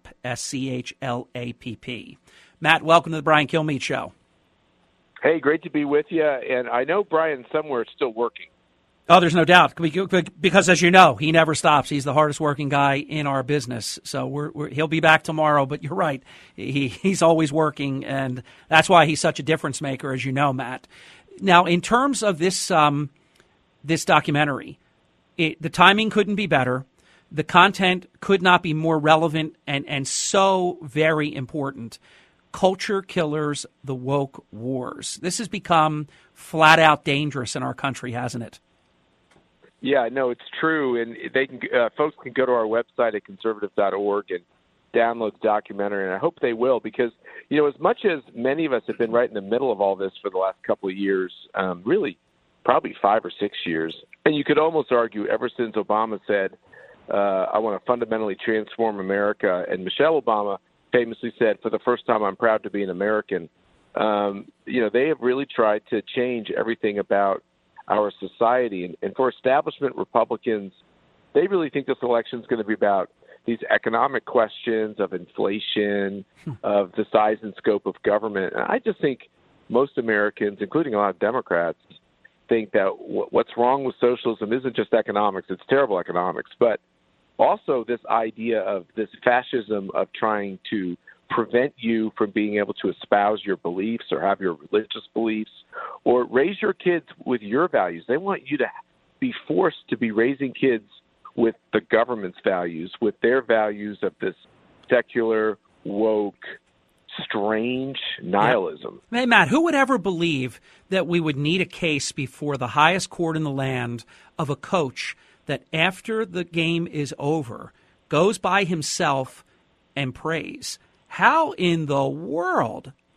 Speaker 6: Schlapp. Matt, welcome to the Brian Kilmeade Show.
Speaker 4: Hey, great to be with you. And I know Brian's somewhere still working.
Speaker 6: Oh, there's no doubt. Because, as you know, he never stops. He's the hardest working guy in our business. So he'll be back tomorrow. But you're right. He's always working. And that's why he's such a difference maker, as you know, Matt. Now, in terms of this documentary, the timing couldn't be better. The content could not be more relevant and so very important. Culture Killers, The Woke Wars. This has become flat out dangerous in our country, hasn't it?
Speaker 4: Yeah, no, it's true. And they can folks can go to our website at conservative.org and download the documentary. And I hope they will because, as much as many of us have been right in the middle of all this for the last couple of years, really probably 5 or 6 years, and you could almost argue ever since Obama said, I want to fundamentally transform America, and Michelle Obama famously said, for the first time, I'm proud to be an American. They have really tried to change everything about our society. And for establishment Republicans, they really think this election is going to be about these economic questions of inflation, of the size and scope of government. And I just think most Americans, including a lot of Democrats, think that what's wrong with socialism isn't just economics. It's terrible economics, but also this idea of this fascism of trying to prevent you from being able to espouse your beliefs or have your religious beliefs or raise your kids with your values. They want you to be forced to be raising kids with the government's values, with their values of this secular, woke, strange nihilism.
Speaker 6: Yeah. Hey, Matt, who would ever believe that we would need a case before the highest court in the land of a coach that after the game is over goes by himself and prays? How in the world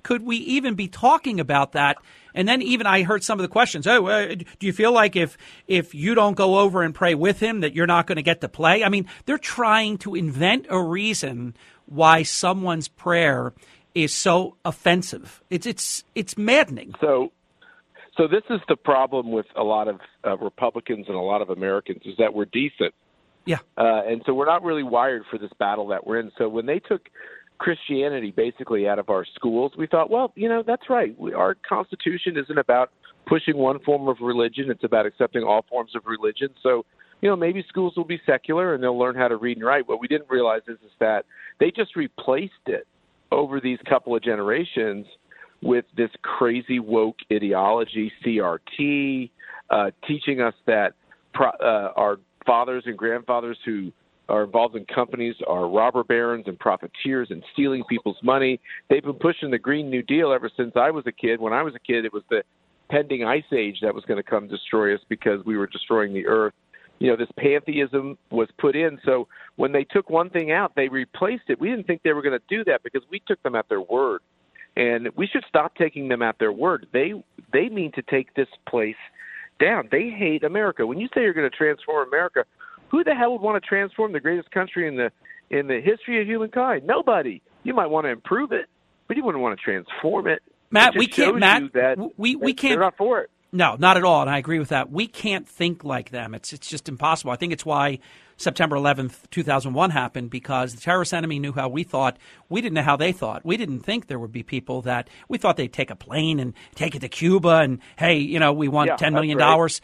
Speaker 6: could we even be talking about that? And then even I heard some of the questions. Do you feel like if you don't go over and pray with him that you're not going to get to play? I mean, they're trying to invent a reason why someone's prayer is so offensive. It's maddening.
Speaker 4: So this is the problem with a lot of Republicans and a lot of Americans is that we're decent.
Speaker 6: Yeah.
Speaker 4: And so we're not really wired for this battle that we're in. So when they took Christianity basically out of our schools, we thought, well, that's right. Our Constitution isn't about pushing one form of religion. It's about accepting all forms of religion. So, maybe schools will be secular and they'll learn how to read and write. What we didn't realize is that they just replaced it over these couple of generations with this crazy woke ideology, CRT, teaching us that our fathers and grandfathers who are involved in companies are robber barons and profiteers and stealing people's money. They've been pushing the Green New Deal ever since I was a kid. When I was a kid, it was the pending ice age that was going to come destroy us because we were destroying the earth. This pantheism was put in. So when they took one thing out, they replaced it. We didn't think they were going to do that because we took them at their word. And we should stop taking them at their word. They mean to take this place down. They hate America. When you say you're going to transform America, who the hell would want to transform the greatest country in the history of humankind? Nobody. You might want to improve it, but you wouldn't want to transform it.
Speaker 6: Matt, we can't. Matt, we can't.
Speaker 4: They're not for it.
Speaker 6: No, not at all, and I agree with that. We can't think like them. It's just impossible. I think it's why September 11th, 2001 happened, because the terrorist enemy knew how we thought. We didn't know how they thought. We didn't think there would be people that we thought they'd take a plane and take it to Cuba and, hey, we want $10 million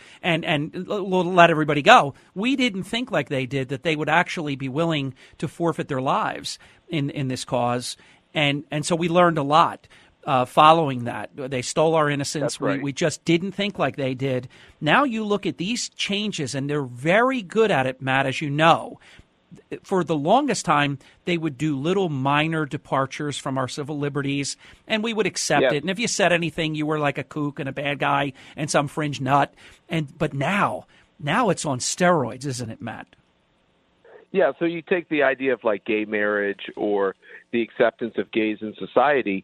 Speaker 6: and we'll let everybody go. We didn't think like they did, that they would actually be willing to forfeit their lives in this cause. And so we learned a lot. Following that, they stole our innocence.
Speaker 4: Right.
Speaker 6: We just didn't think like they did. Now you look at these changes, and they're very good at it, Matt, as you know. For the longest time, they would do little minor departures from our civil liberties, and we would accept it. And if you said anything, you were like a kook and a bad guy and some fringe nut. But now it's on steroids, isn't it, Matt?
Speaker 4: Yeah, so you take the idea of like gay marriage or the acceptance of gays in society.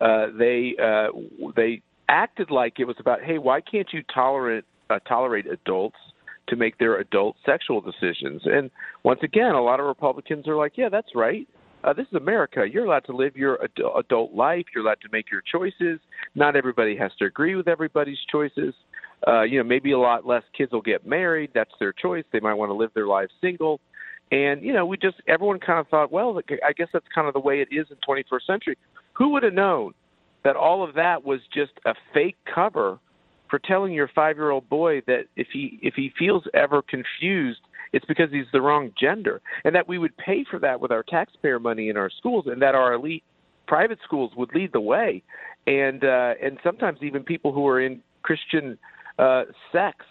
Speaker 4: They acted like it was about, hey, why can't you tolerate adults to make their adult sexual decisions? And once again, a lot of Republicans are like, yeah, that's right. This is America. You're allowed to live your adult life. You're allowed to make your choices. Not everybody has to agree with everybody's choices. Maybe a lot less kids will get married. That's their choice. They might want to live their lives single. And, everyone kind of thought, well, I guess that's kind of the way it is in 21st century. Who would have known that all of that was just a fake cover for telling your 5-year-old boy that if he feels ever confused, it's because he's the wrong gender, and that we would pay for that with our taxpayer money in our schools, and that our elite private schools would lead the way, and sometimes even people who are in Christian sects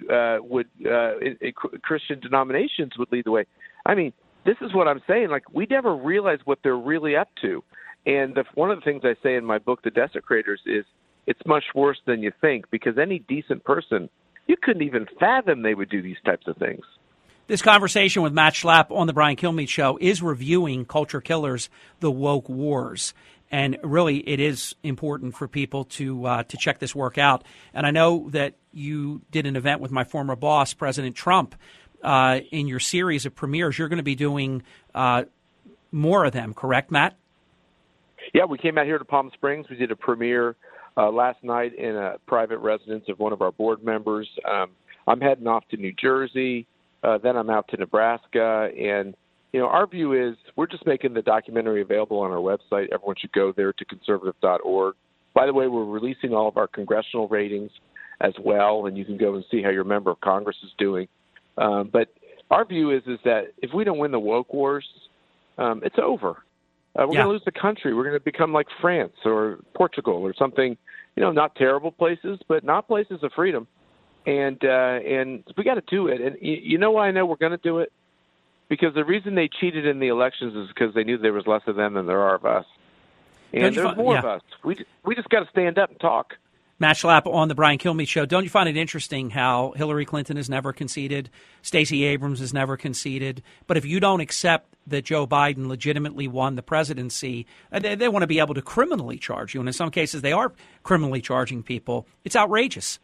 Speaker 4: Christian denominations would lead the way. I mean, this is what I'm saying. Like, we never realize what they're really up to. And one of the things I say in my book, The Desecrators, is it's much worse than you think, because any decent person, you couldn't even fathom they would do these types of things.
Speaker 6: This conversation with Matt Schlapp on the Brian Kilmeade Show is reviewing Culture Killers, The Woke Wars. And really, it is important for people to check this work out. And I know that you did an event with my former boss, President Trump, in your series of premieres. You're going to be doing more of them, correct, Matt?
Speaker 4: Yeah, we came out here to Palm Springs. We did a premiere last night in a private residence of one of our board members. I'm heading off to New Jersey. Then I'm out to Nebraska. And, our view is we're just making the documentary available on our website. Everyone should go there to conservative.org. By the way, we're releasing all of our congressional ratings as well, and you can go and see how your member of Congress is doing. But our view is that if we don't win the woke wars, it's over. We're going to lose the country. We're going to become like France or Portugal or something, not terrible places, but not places of freedom. And we got to do it. And you know why I know we're going to do it? Because the reason they cheated in the elections is because they knew there was less of them than there are of us. And there's more of us. We just got to stand up and talk.
Speaker 6: Matt Schlapp on the Brian Kilmeade Show. Don't you find it interesting how Hillary Clinton has never conceded, Stacey Abrams has never conceded, but if you don't accept that Joe Biden legitimately won the presidency. They want to be able to criminally charge you. And in some cases, they are criminally charging people. It's outrageous.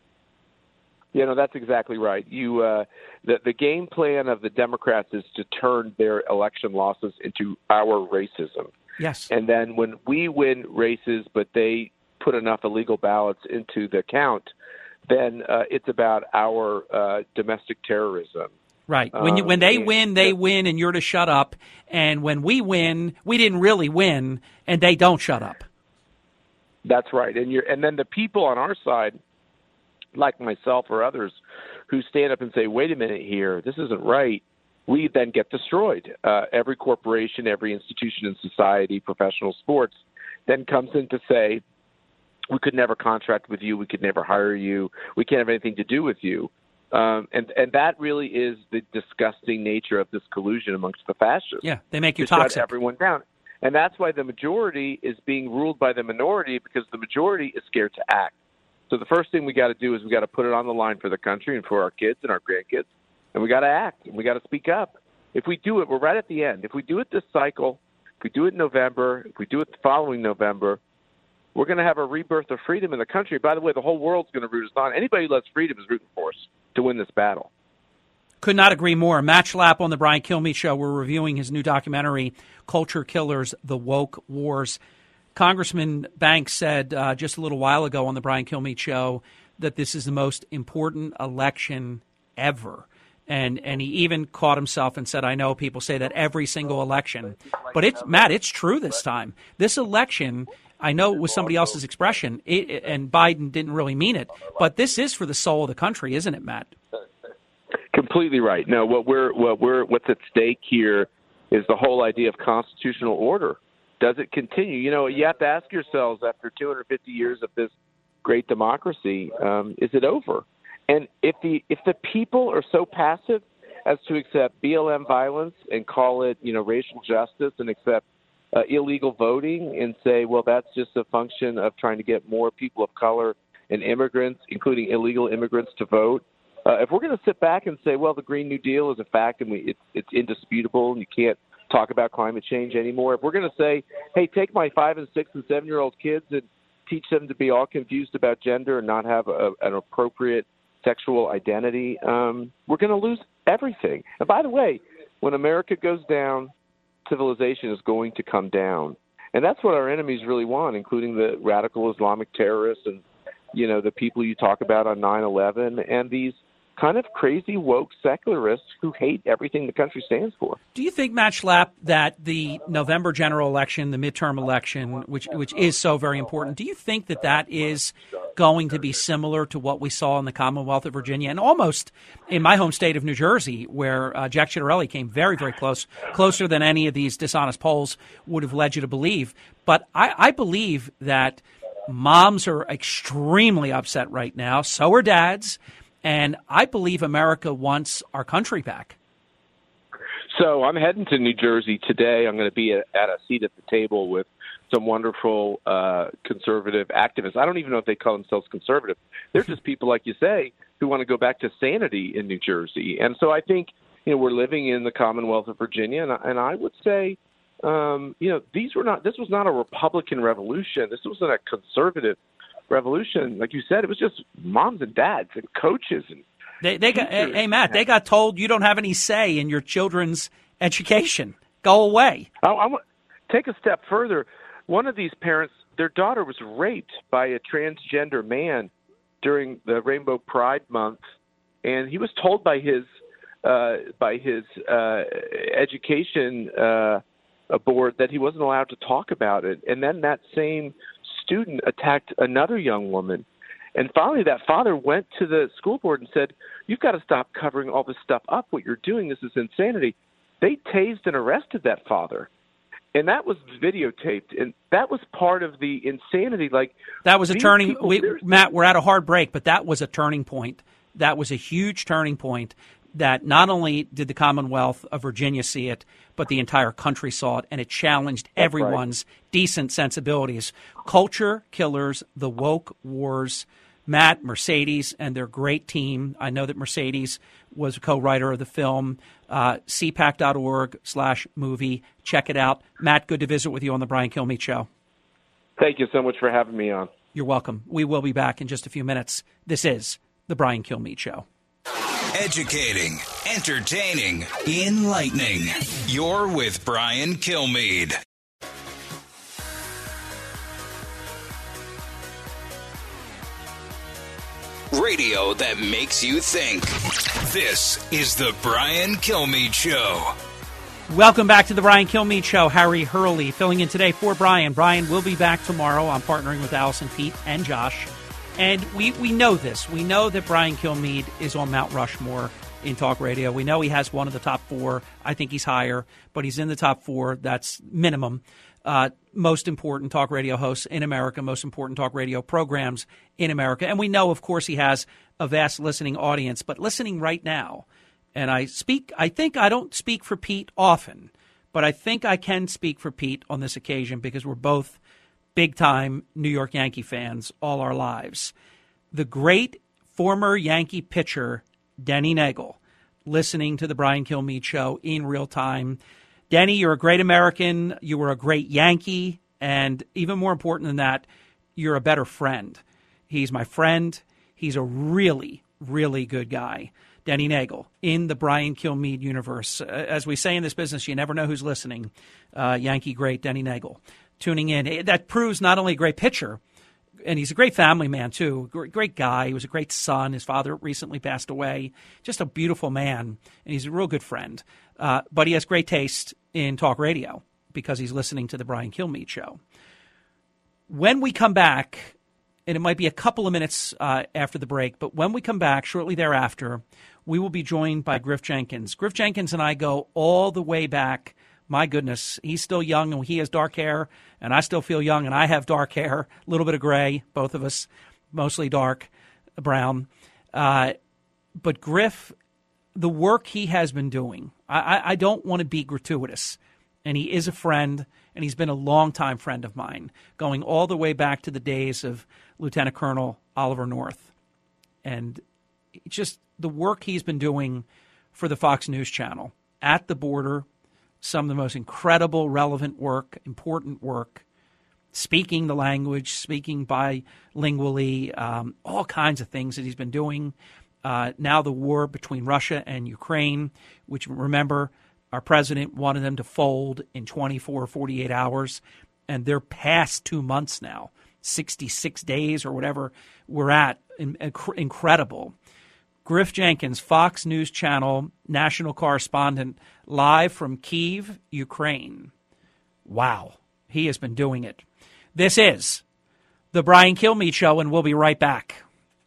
Speaker 4: Yeah, no, that's exactly right. The game plan of the Democrats is to turn their election losses into our racism.
Speaker 6: Yes.
Speaker 4: And then when we win races, but they put enough illegal ballots into the count, then it's about our domestic terrorism.
Speaker 6: Right. When they win, and you're to shut up. And when we win, we didn't really win, and they don't shut up.
Speaker 4: That's right. And then the people on our side, like myself or others, who stand up and say, wait a minute here, this isn't right, we then get destroyed. Every corporation, every institution in society, professional sports, then comes in to say, we could never contract with you, we could never hire you, we can't have anything to do with you. And that really is the disgusting nature of this collusion amongst the fascists.
Speaker 6: Yeah, they make you
Speaker 4: to
Speaker 6: toxic.
Speaker 4: shut everyone down. And that's why the majority is being ruled by the minority, because the majority is scared to act. So the first thing we got to do is we got to put it on the line for the country and for our kids and our grandkids, and we got to act and we got to speak up. If we do it, we're right at the end. If we do it this cycle, if we do it in November, if we do it the following November, we're going to have a rebirth of freedom in the country. By the way, the whole world's going to root us on. Anybody who loves freedom is rooting for us to win this battle.
Speaker 6: Could not agree more. Matt Schlapp on the Brian Kilmeade Show. We're reviewing his new documentary, Culture Killers, The Woke Wars. Congressman Banks said just a little while ago on the Brian Kilmeade Show that this is the most important election ever. And he even caught himself and said, I know people say that every single election. But, it's true this time. This election, I know it was somebody else's expression, and Biden didn't really mean it, but this is for the soul of the country, isn't it, Matt?
Speaker 4: Completely right. No, what's at stake here is the whole idea of constitutional order. Does it continue? You have to ask yourselves, after 250 years of this great democracy, is it over? And if the people are so passive as to accept BLM violence and call it, racial justice, and accept illegal voting and say, well, that's just a function of trying to get more people of color and immigrants, including illegal immigrants, to vote. If we're going to sit back and say, well, the Green New Deal is a fact and it's indisputable and you can't talk about climate change anymore, if we're going to say, hey, take my 5 and 6 and 7-year-old kids and teach them to be all confused about gender and not have an appropriate sexual identity, we're going to lose everything. And by the way, when America goes down, civilization is going to come down. And that's what our enemies really want, including the radical Islamic terrorists and, the people you talk about on 9/11 and these kind of crazy woke secularists who hate everything the country stands for.
Speaker 6: Do you think, Matt Schlapp, that the November general election, the midterm election, which is so very important, do you think that is going to be similar to what we saw in the Commonwealth of Virginia and almost in my home state of New Jersey, where Jack Ciattarelli came very, very closer than any of these dishonest polls would have led you to believe? But I believe that moms are extremely upset right now. So are dads. And I believe America wants our country back.
Speaker 4: So I'm heading to New Jersey today. I'm going to be at a seat at the table with some wonderful conservative activists. I don't even know if they call themselves conservative. They're just people, like you say, who want to go back to sanity in New Jersey. And so I think, we're living in the Commonwealth of Virginia, and I would say, this was not a Republican revolution. This wasn't a conservative revolution. Like you said, it was just moms and dads and coaches and
Speaker 6: they got. Hey, Matt, they got told you don't have any say in your children's education. Go away.
Speaker 4: I want to take a step further. One of these parents, their daughter was raped by a transgender man during the Rainbow Pride Month, and he was told by his education board that he wasn't allowed to talk about it. And then that same student attacked another young woman. And finally, that father went to the school board and said, you've got to stop covering all this stuff up. What you're doing, this is insanity. They tased and arrested that father. And that was videotaped. And that was part of the insanity.
Speaker 6: That was a turning Matt, we're at a hard break, but that was a turning point. That was a huge turning point that not only did the Commonwealth of Virginia see it, but the entire country saw it, and it challenged everyone's decent sensibilities. Culture Killers, The Woke Wars. Matt, Mercedes, and their great team. I know that Mercedes was a co-writer of the film. CPAC.org/movie. Check it out. Matt, good to visit with you on the Brian Kilmeade Show.
Speaker 4: Thank you so much for having me on.
Speaker 6: You're welcome. We will be back in just a few minutes. This is the Brian Kilmeade Show.
Speaker 5: Educating, entertaining, enlightening. You're with Brian Kilmeade. Radio that makes you think. This is the Brian Kilmeade Show.
Speaker 6: Welcome back to the Brian Kilmeade Show. Harry Hurley filling in today for Brian. Brian will be back tomorrow. I'm partnering with Allison, Pete, and Josh. And we know this. We know that Brian Kilmeade is on Mount Rushmore in talk radio. We know he has one of the top 4. I think he's higher, but he's in the top 4. That's minimum. Most important talk radio hosts in America, most important talk radio programs in America. And we know, of course, he has a vast listening audience. But listening right now, and I think I don't speak for Pete often, but I think I can speak for Pete on this occasion because we're both big-time New York Yankee fans all our lives. The great former Yankee pitcher, Denny Neagle, listening to the Brian Kilmeade Show in real time. Denny, you're a great American. You were a great Yankee. And even more important than that, you're a better friend. He's my friend. He's a really, really good guy. Denny Neagle in the Brian Kilmeade universe. As we say in this business, you never know who's listening. Yankee great Denny Neagle tuning in. That proves not only a great pitcher, and he's a great family man, too. Great guy. He was a great son. His father recently passed away. Just a beautiful man, and he's a real good friend. But he has great taste in talk radio because he's listening to the Brian Kilmeade Show. When we come back, and it might be a couple of minutes after the break, but when we come back shortly thereafter, we will be joined by Griff Jenkins. Griff Jenkins and I go all the way back. My goodness, he's still young and he has dark hair, and I still feel young and I have dark hair, a little bit of gray, both of us, mostly dark brown. But Griff, the work he has been doing, I don't want to be gratuitous, and he is a friend, and he's been a longtime friend of mine, going all the way back to the days of Lieutenant Colonel Oliver North. And just the work he's been doing for the Fox News Channel at the border, some of the most incredible, relevant work, important work, speaking the language, speaking bilingually, all kinds of things that he's been doing. Now the war between Russia and Ukraine, which, remember, our president wanted them to fold in 24, 48 hours, and they're past 2 months now, 66 days or whatever we're at. Incredible. Griff Jenkins, Fox News Channel national correspondent, live from Kyiv, Ukraine. Wow, he has been doing it. This is the Brian Kilmeade Show, and we'll be right back.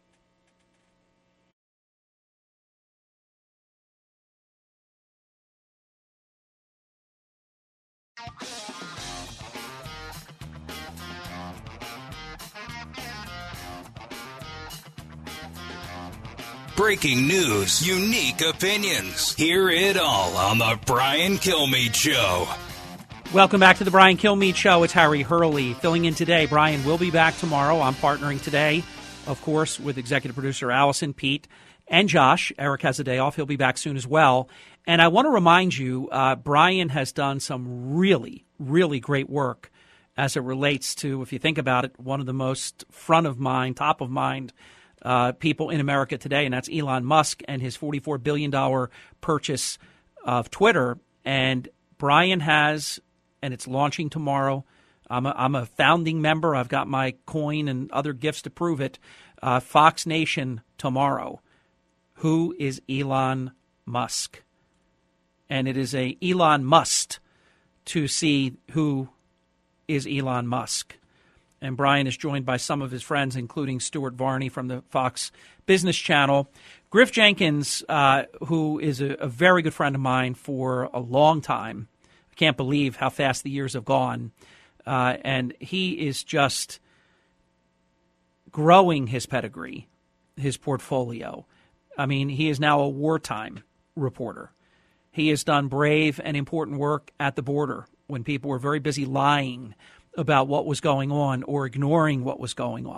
Speaker 5: Breaking news, unique opinions. Hear it all on the Brian Kilmeade Show.
Speaker 6: Welcome back to the Brian Kilmeade Show. It's Harry Hurley filling in today. Brian will be back tomorrow. I'm partnering today, of course, with executive producer Allison, Pete, and Josh. Eric has a day off. He'll be back soon as well. And I want to remind you, Brian has done some really, really great work as it relates to, if you think about it, one of the most front of mind, top of mind people in America today, and that's Elon Musk and his $44 billion purchase of Twitter. And Brian has, and it's launching tomorrow. I'm a founding member. I've got my coin and other gifts to prove it. Fox Nation tomorrow. Who is Elon Musk? And it is a Elon must to see who is Elon Musk. And Brian is joined by some of his friends, including Stuart Varney from the Fox Business Channel. Griff Jenkins, who is a very good friend of mine for a long time. I can't believe how fast the years have gone. And he is just growing his pedigree, his portfolio. I mean, he is now a wartime reporter. He has done brave and important work at the border when people were very busy lying about what was going on or ignoring what was going on.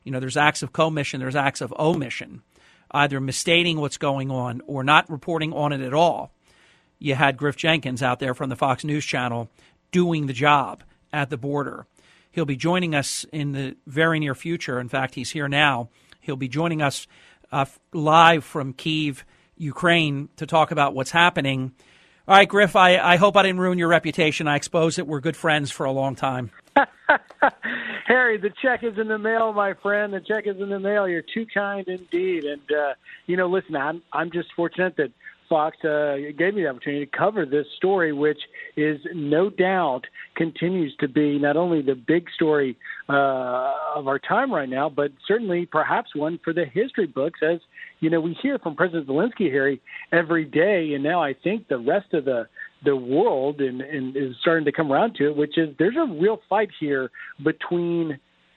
Speaker 6: There's acts of commission, there's acts of omission, either misstating what's going on or not reporting on it at all. You had Griff Jenkins out there from the Fox News Channel doing the job at the border. He'll be joining us in the very near future. In fact, he's here now. He'll be joining us live from Kyiv, Ukraine, to talk about what's happening. All right, Griff, I hope I didn't ruin your reputation. I exposed it. We're good friends for a long time.
Speaker 8: Harry, the check is in the mail, my friend. The check is in the mail. You're too kind indeed. And, listen, I'm just fortunate that Fox gave me the opportunity to cover this story, which is no doubt continues to be not only the big story of our time right now, but certainly perhaps one for the history books. As we hear from President Zelensky, Harry, every day, and now I think the rest of the world and is starting to come around to it, which is there's a real fight here between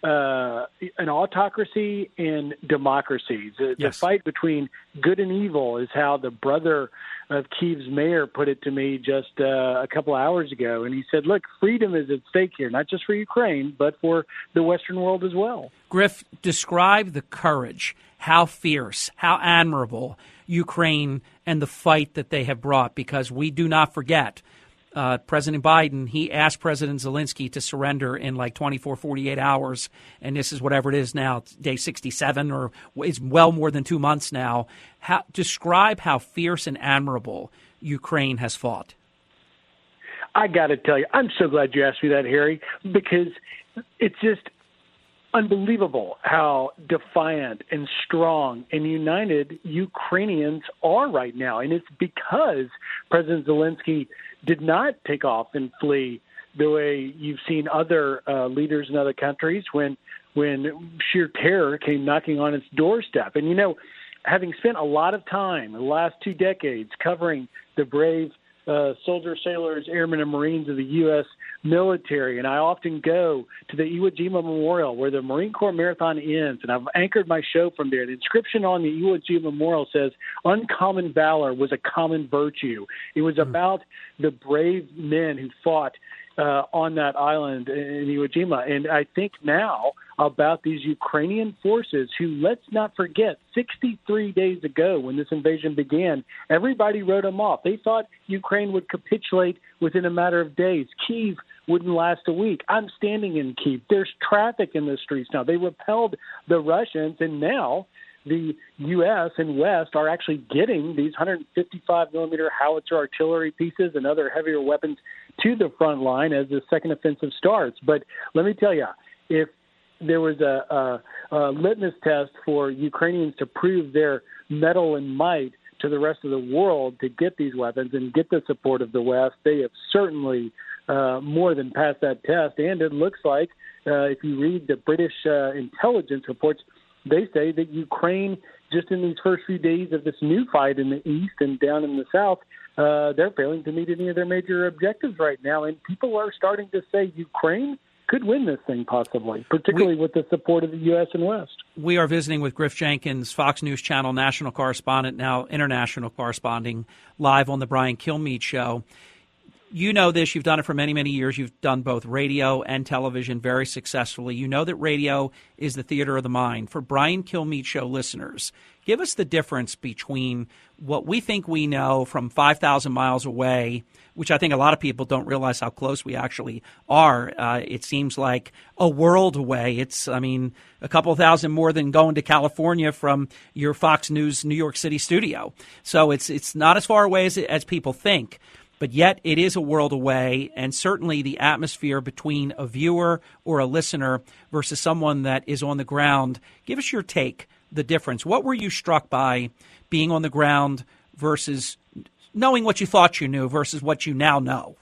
Speaker 8: an autocracy and democracies. The fight between good and evil is how the brother of Kyiv's mayor put it to me just a couple hours ago. And he said, look, freedom is at stake here, not just for Ukraine, but for the Western world as well.
Speaker 6: Griff, describe the courage, how fierce, how admirable Ukraine and the fight that they have brought, because we do not forget President Biden, he asked President Zelensky to surrender in like 24, 48 hours, and this is whatever it is now, day 67, or it's well more than 2 months now. Describe how fierce and admirable Ukraine has fought.
Speaker 8: I got to tell you, I'm so glad you asked me that, Harry, because it's just unbelievable how defiant and strong and united Ukrainians are right now. And it's because President Zelensky did not take off and flee the way you've seen other leaders in other countries when sheer terror came knocking on its doorstep. And, having spent a lot of time in the last 2 decades covering the brave soldiers, sailors, airmen, and Marines of the U.S. military, and I often go to the Iwo Jima Memorial where the Marine Corps Marathon ends, and I've anchored my show from there. The inscription on the Iwo Jima Memorial says, "Uncommon valor was a common virtue." It was about the brave men who fought on that island in Iwo Jima. And I think now about these Ukrainian forces who, let's not forget, 63 days ago when this invasion began, everybody wrote them off. They thought Ukraine would capitulate within a matter of days. Kyiv wouldn't last a week. I'm standing in Kyiv. There's traffic in the streets now. They repelled the Russians, and now the U.S. and West are actually getting these 155-millimeter howitzer artillery pieces and other heavier weapons to the front line as the second offensive starts. But let me tell you, if there was a litmus test for Ukrainians to prove their mettle and might to the rest of the world to get these weapons and get the support of the West, they have certainly more than passed that test. And it looks like, if you read the British intelligence reports, they say that Ukraine, just in these first few days of this new fight in the east and down in the south, they're failing to meet any of their major objectives right now. And people are starting to say Ukraine could win this thing possibly, particularly with the support of the U.S. and West.
Speaker 6: We are visiting with Griff Jenkins, Fox News Channel national correspondent, now international corresponding, live on the Brian Kilmeade Show. You know this. You've done it for many, many years. You've done both radio and television very successfully. You know that radio is the theater of the mind. For Brian Kilmeade Show listeners, give us the difference between what we think we know from 5,000 miles away, which I think a lot of people don't realize how close we actually are. It seems like a world away. It's, a couple thousand more than going to California from your Fox News New York City studio. So it's not as far away as people think. But yet it is a world away, and certainly the atmosphere between a viewer or a listener versus someone that is on the ground. Give us your take, the difference. What were you struck by being on the ground versus knowing what you thought you knew versus what you now know?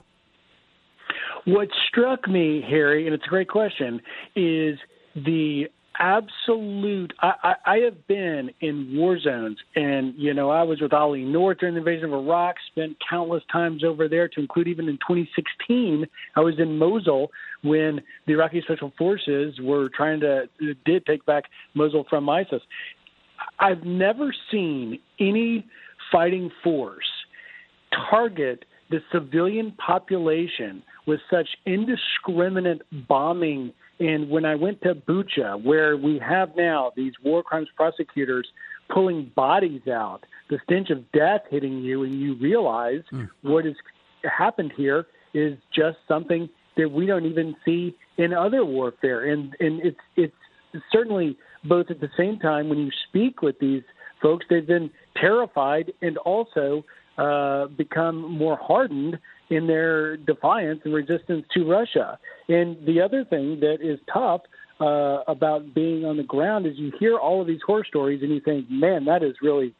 Speaker 8: What struck me, Harry, and it's a great question, is the absolute. I have been in war zones, and I was with Ali Noor during the invasion of Iraq, spent countless times over there, to include even in 2016 I was in Mosul when the Iraqi Special Forces did take back Mosul from ISIS. I've never seen any fighting force target the civilian population with such indiscriminate bombing And when I went to Bucha, where we have now these war crimes prosecutors pulling bodies out, the stench of death hitting you, and you realize what has happened here is just something that we don't even see in other warfare. And it's certainly both at the same time when you speak with these folks, they've been terrified and also become more hardened in their defiance and resistance to Russia. And the other thing that is tough about being on the ground is you hear all of these horror stories and you think, man, that is really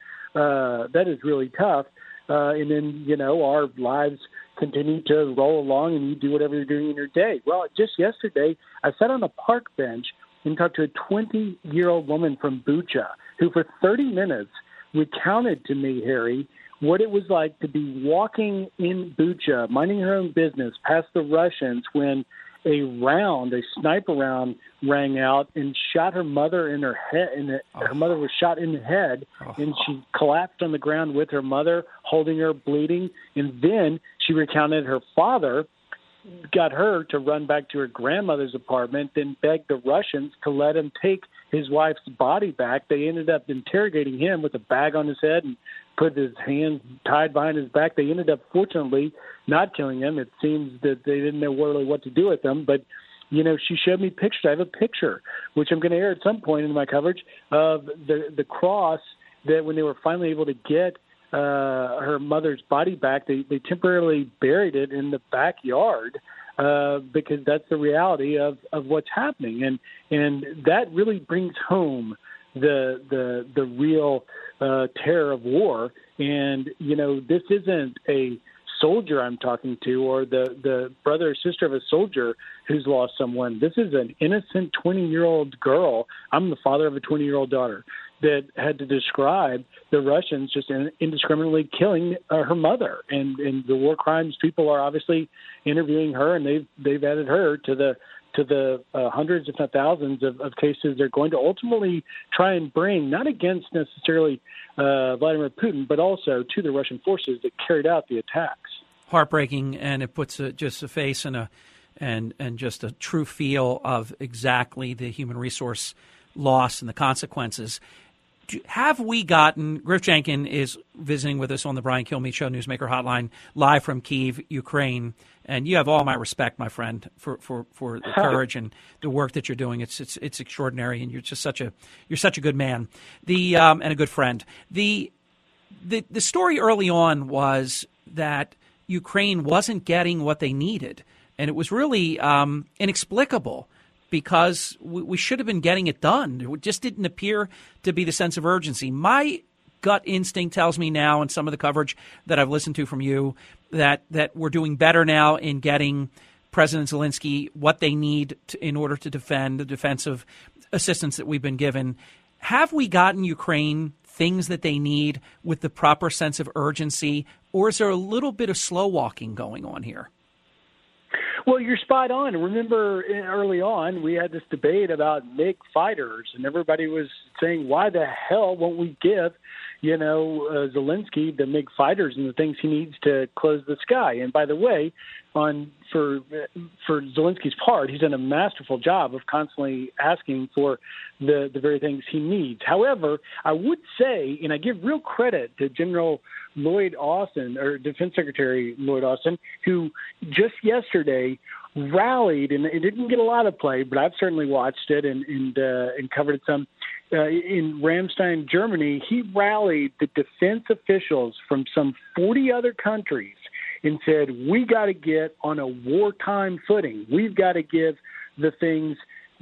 Speaker 8: tough. And then, our lives continue to roll along and you do whatever you're doing in your day. Well, just yesterday, I sat on a park bench and talked to a 20-year-old woman from Bucha who for 30 minutes recounted to me, Harry, what it was like to be walking in Bucha, minding her own business, past the Russians when a sniper round rang out and shot her mother in her head, and her mother was shot in the head, and she collapsed on the ground with her mother, holding her, bleeding. And then she recounted her father got her to run back to her grandmother's apartment, then begged the Russians to let him take his wife's body back. They ended up interrogating him with a bag on his head and put his hands tied behind his back. They ended up, fortunately, not killing him. It seems that they didn't know really what to do with him. But, she showed me pictures. I have a picture, which I'm going to air at some point in my coverage, of the cross that when they were finally able to get her mother's body back, they temporarily buried it in the backyard because that's the reality of what's happening. And that really brings home the real terror of war. And, this isn't a soldier I'm talking to or the brother or sister of a soldier who's lost someone. This is an innocent 20-year-old girl. I'm the father of a 20-year-old daughter that had to describe the Russians just indiscriminately killing her mother. And the war crimes people are obviously interviewing her, and they've added her to the hundreds, if not thousands, of cases they're going to ultimately try and bring, not against necessarily Vladimir Putin, but also to the Russian forces that carried out the attacks.
Speaker 6: Heartbreaking, and it puts just a face and just a true feel of exactly the human resource loss and the consequences. Have we gotten, Griff Jenkin is visiting with us on the Brian Kilmeade Show Newsmaker Hotline, live from Kyiv, Ukraine, and you have all my respect, my friend, for the courage and the work that you're doing. It's extraordinary, and you're just such a good man, and a good friend. The story early on was that Ukraine wasn't getting what they needed, and it was really inexplicable. Because we should have been getting it done. It just didn't appear to be the sense of urgency. My gut instinct tells me now, in some of the coverage that I've listened to from you, that we're doing better now in getting President Zelensky what they need in order to defend the defensive assistance that we've been given. Have we gotten Ukraine things that they need with the proper sense of urgency, or is there a little bit of slow walking going on here?
Speaker 8: Well, you're spot on. Remember, early on, we had this debate about MiG fighters, and everybody was saying, why the hell won't we give, Zelensky the MiG fighters and the things he needs to close the sky? And by the way, for Zelensky's part, he's done a masterful job of constantly asking for the very things he needs. However, I would say, and I give real credit to General Lloyd Austin, or Defense Secretary Lloyd Austin, who just yesterday rallied, and it didn't get a lot of play, but I've certainly watched it and covered it some, in Ramstein, Germany. He rallied the defense officials from some 40 other countries and said, we got to get on a wartime footing. We've got to give the things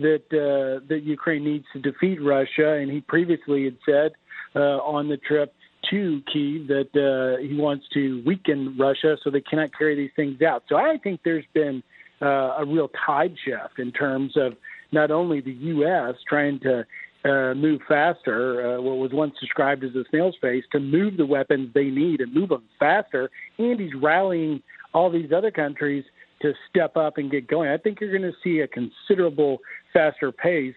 Speaker 8: that Ukraine needs to defeat Russia. And he previously had said on the trip to Kyiv that he wants to weaken Russia so they cannot carry these things out. So I think there's been a real tide shift in terms of not only the U.S. trying to move faster, what was once described as a snail's pace, to move the weapons they need and move them faster, and he's rallying all these other countries to step up and get going. I think you're going to see a considerable faster pace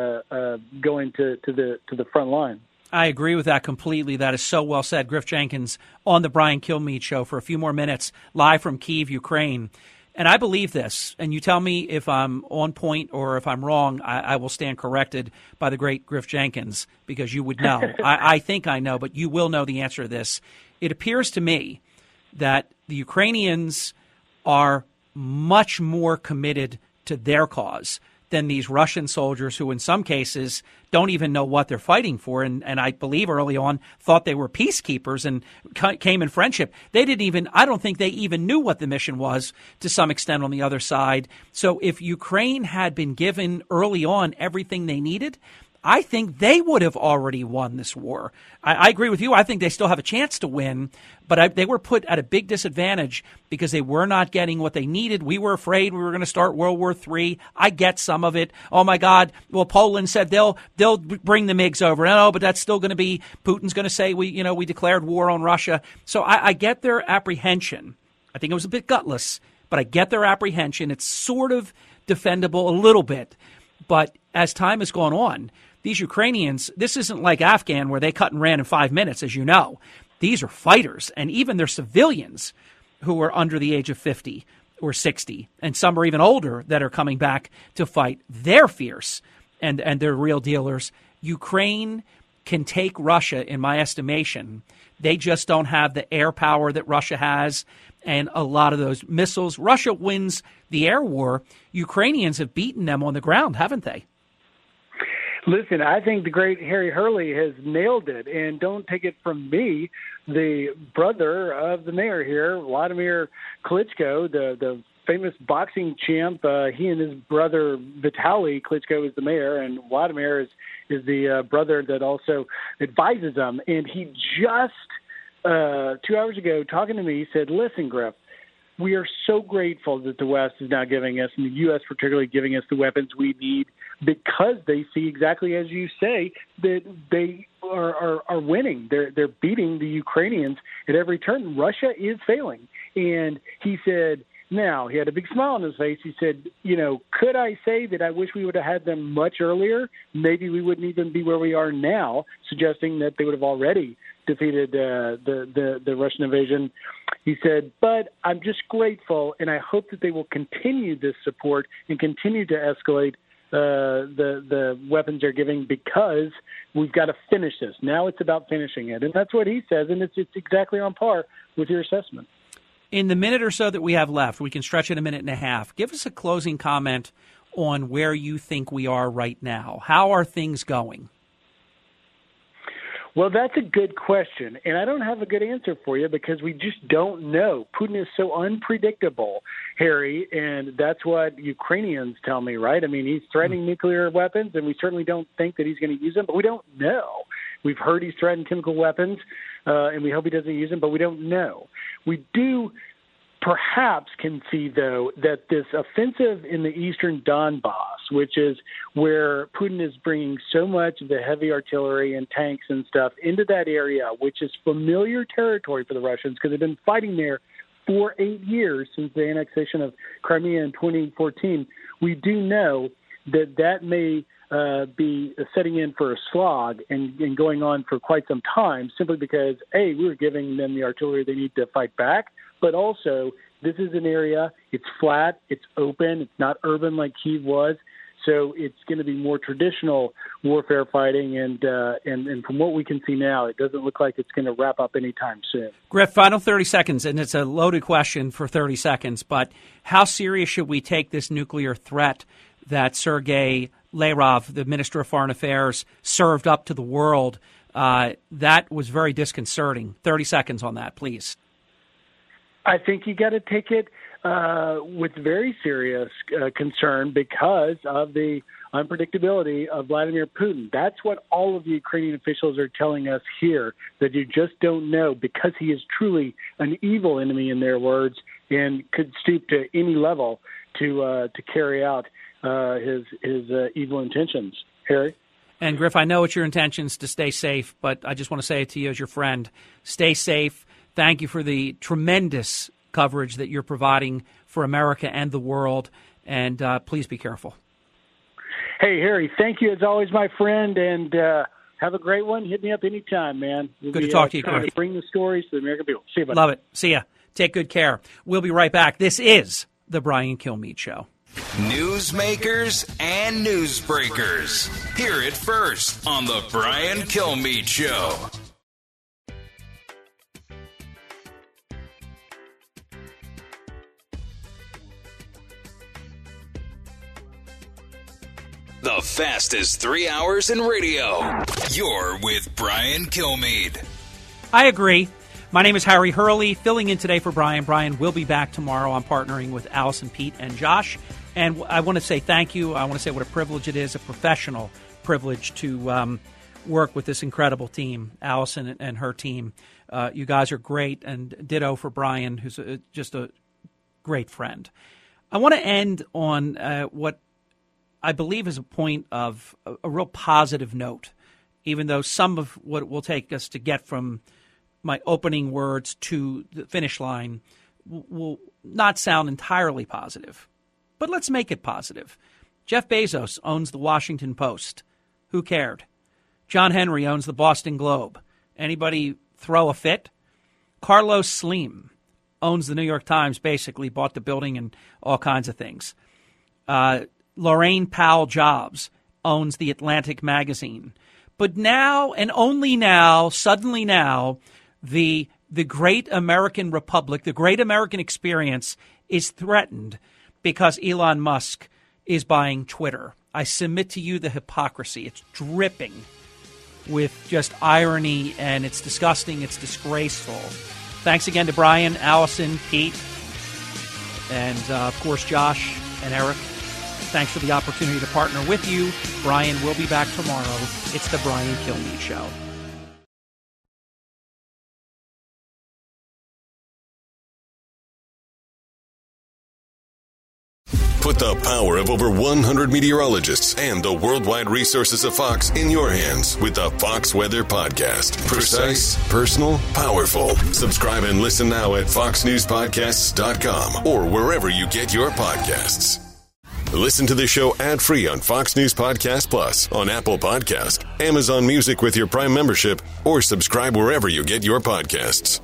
Speaker 8: going to the front line.
Speaker 6: I agree with that completely. That is so well said. Griff Jenkins on the Brian Kilmeade Show for a few more minutes, live from Kyiv, Ukraine. And I believe this, and you tell me if I'm on point or if I'm wrong, I will stand corrected by the great Griff Jenkins, because you would know. I think I know, but you will know the answer to this. It appears to me that the Ukrainians are much more committed to their cause than these Russian soldiers who in some cases don't even know what they're fighting for. And I believe early on thought they were peacekeepers and came in friendship. I don't think they even knew what the mission was to some extent on the other side. So if Ukraine had been given early on everything they needed, I think they would have already won this war. I agree with you. I think they still have a chance to win, but they were put at a big disadvantage because they were not getting what they needed. We were afraid we were going to start World War III. I get some of it. Oh, my God. Well, Poland said they'll bring the MiGs over. No, but that's still going to be Putin's going to say we declared war on Russia. So I get their apprehension. I think it was a bit gutless, but I get their apprehension. It's sort of defendable a little bit. But as time has gone on, these Ukrainians, this isn't like Afghan where they cut and ran in 5 minutes, as you know. These are fighters, and even they're civilians who are under the age of 50 or 60, and some are even older that are coming back to fight. They're fierce, and they're real dealers. Ukraine can take Russia, in my estimation. They just don't have the air power that Russia has and a lot of those missiles. Russia wins the air war. Ukrainians have beaten them on the ground, haven't they?
Speaker 8: Listen, I think the great Harry Hurley has nailed it, and don't take it from me, the brother of the mayor here, Vladimir Klitschko, the famous boxing champ. He and his brother Vitaly Klitschko is the mayor, and Vladimir is the brother that also advises him. And he just 2 hours ago, talking to me, said, "Listen, Griff, we are so grateful that the West is now giving us, and the U.S. particularly giving us the weapons we need, because they see exactly as you say that they are winning. They're beating the Ukrainians at every turn. Russia is failing." And he said, now, he had a big smile on his face. He said, could I say that I wish we would have had them much earlier? Maybe we wouldn't even be where we are now, suggesting that they would have already defeated the Russian invasion. He said, but I'm just grateful, and I hope that they will continue this support and continue to escalate the weapons they're giving, because we've got to finish this. Now it's about finishing it. And that's what he says, and it's exactly on par with your assessment.
Speaker 6: In the minute or so that we have left, we can stretch it a minute and a half. Give us a closing comment on where you think we are right now. How are things going?
Speaker 8: Well, that's a good question, and I don't have a good answer for you because we just don't know. Putin is so unpredictable, Harry, and that's what Ukrainians tell me, right? I mean, he's threatening nuclear weapons, and we certainly don't think that he's going to use them, but we don't know. We've heard he's threatened chemical weapons, and we hope he doesn't use them, but we don't know. We do perhaps can see, though, that this offensive in the eastern Donbass, which is where Putin is bringing so much of the heavy artillery and tanks and stuff into that area, which is familiar territory for the Russians because they've been fighting there for 8 years since the annexation of Crimea in 2014, we do know that may be setting in for a slog and going on for quite some time, simply because, A, we were giving them the artillery they need to fight back, but also this is an area, it's flat, it's open, it's not urban like Kyiv was, so it's going to be more traditional warfare fighting, and from what we can see now, it doesn't look like it's going to wrap up anytime soon.
Speaker 6: Griff, final 30 seconds, and it's a loaded question for 30 seconds, but how serious should we take this nuclear threat that Sergei Lavrov, the Minister of Foreign Affairs, served up to the world? That was very disconcerting. 30 seconds on that, please.
Speaker 8: I think you got to take it with very serious concern because of the unpredictability of Vladimir Putin. That's what all of the Ukrainian officials are telling us here, that you just don't know, because he is truly an evil enemy, in their words, and could stoop to any level to carry out his evil intentions. Harry?
Speaker 6: And, Griff, I know it's your intentions to stay safe, but I just want to say it to you as your friend. Stay safe. Thank you for the tremendous coverage that you're providing for America and the world, and please be careful.
Speaker 8: Hey, Harry, thank you as always, my friend, and have a great one. Hit me up anytime, man.
Speaker 6: Good to talk to you, Griff.
Speaker 8: Bring the stories to the American people. See you, buddy.
Speaker 6: Love it. See ya. Take good care. We'll be right back. This is the The Brian Kilmeade Show.
Speaker 5: Newsmakers and newsbreakers. Hear it first on The Brian Kilmeade Show. The fastest 3 hours in radio. You're with Brian Kilmeade.
Speaker 6: I agree. My name is Harry Hurley, filling in today for Brian. Brian will be back tomorrow. I'm partnering with Allison, Pete, and Josh. And I want to say thank you. I want to say what a privilege it is, a professional privilege to work with this incredible team, Allison and her team. You guys are great, and ditto for Brian, who's just a great friend. I want to end on what I believe is a point of a real positive note, even though some of what it will take us to get from my opening words to the finish line will not sound entirely positive. But let's make it positive. Jeff Bezos owns the Washington Post. Who cared? John Henry owns the Boston Globe. Anybody throw a fit? Carlos Slim owns the New York Times, basically, bought the building and all kinds of things. Lorraine Powell Jobs owns the Atlantic magazine. But now, and only now, suddenly now, the great American republic, the great American experience is threatened because Elon Musk is buying Twitter. I submit to you the hypocrisy. It's dripping with just irony, and it's disgusting. It's disgraceful. Thanks again to Brian, Allison, Pete, and, of course, Josh and Eric. Thanks for the opportunity to partner with you. Brian will be back tomorrow. It's the Brian Kilmeade Show.
Speaker 11: Put the power of over 100 meteorologists and the worldwide resources of Fox in your hands with the Fox Weather Podcast. Precise, personal, powerful. Subscribe and listen now at foxnewspodcasts.com or wherever you get your podcasts. Listen to the show ad-free on Fox News Podcast Plus, on Apple Podcast, Amazon Music with your Prime membership, or subscribe wherever you get your podcasts.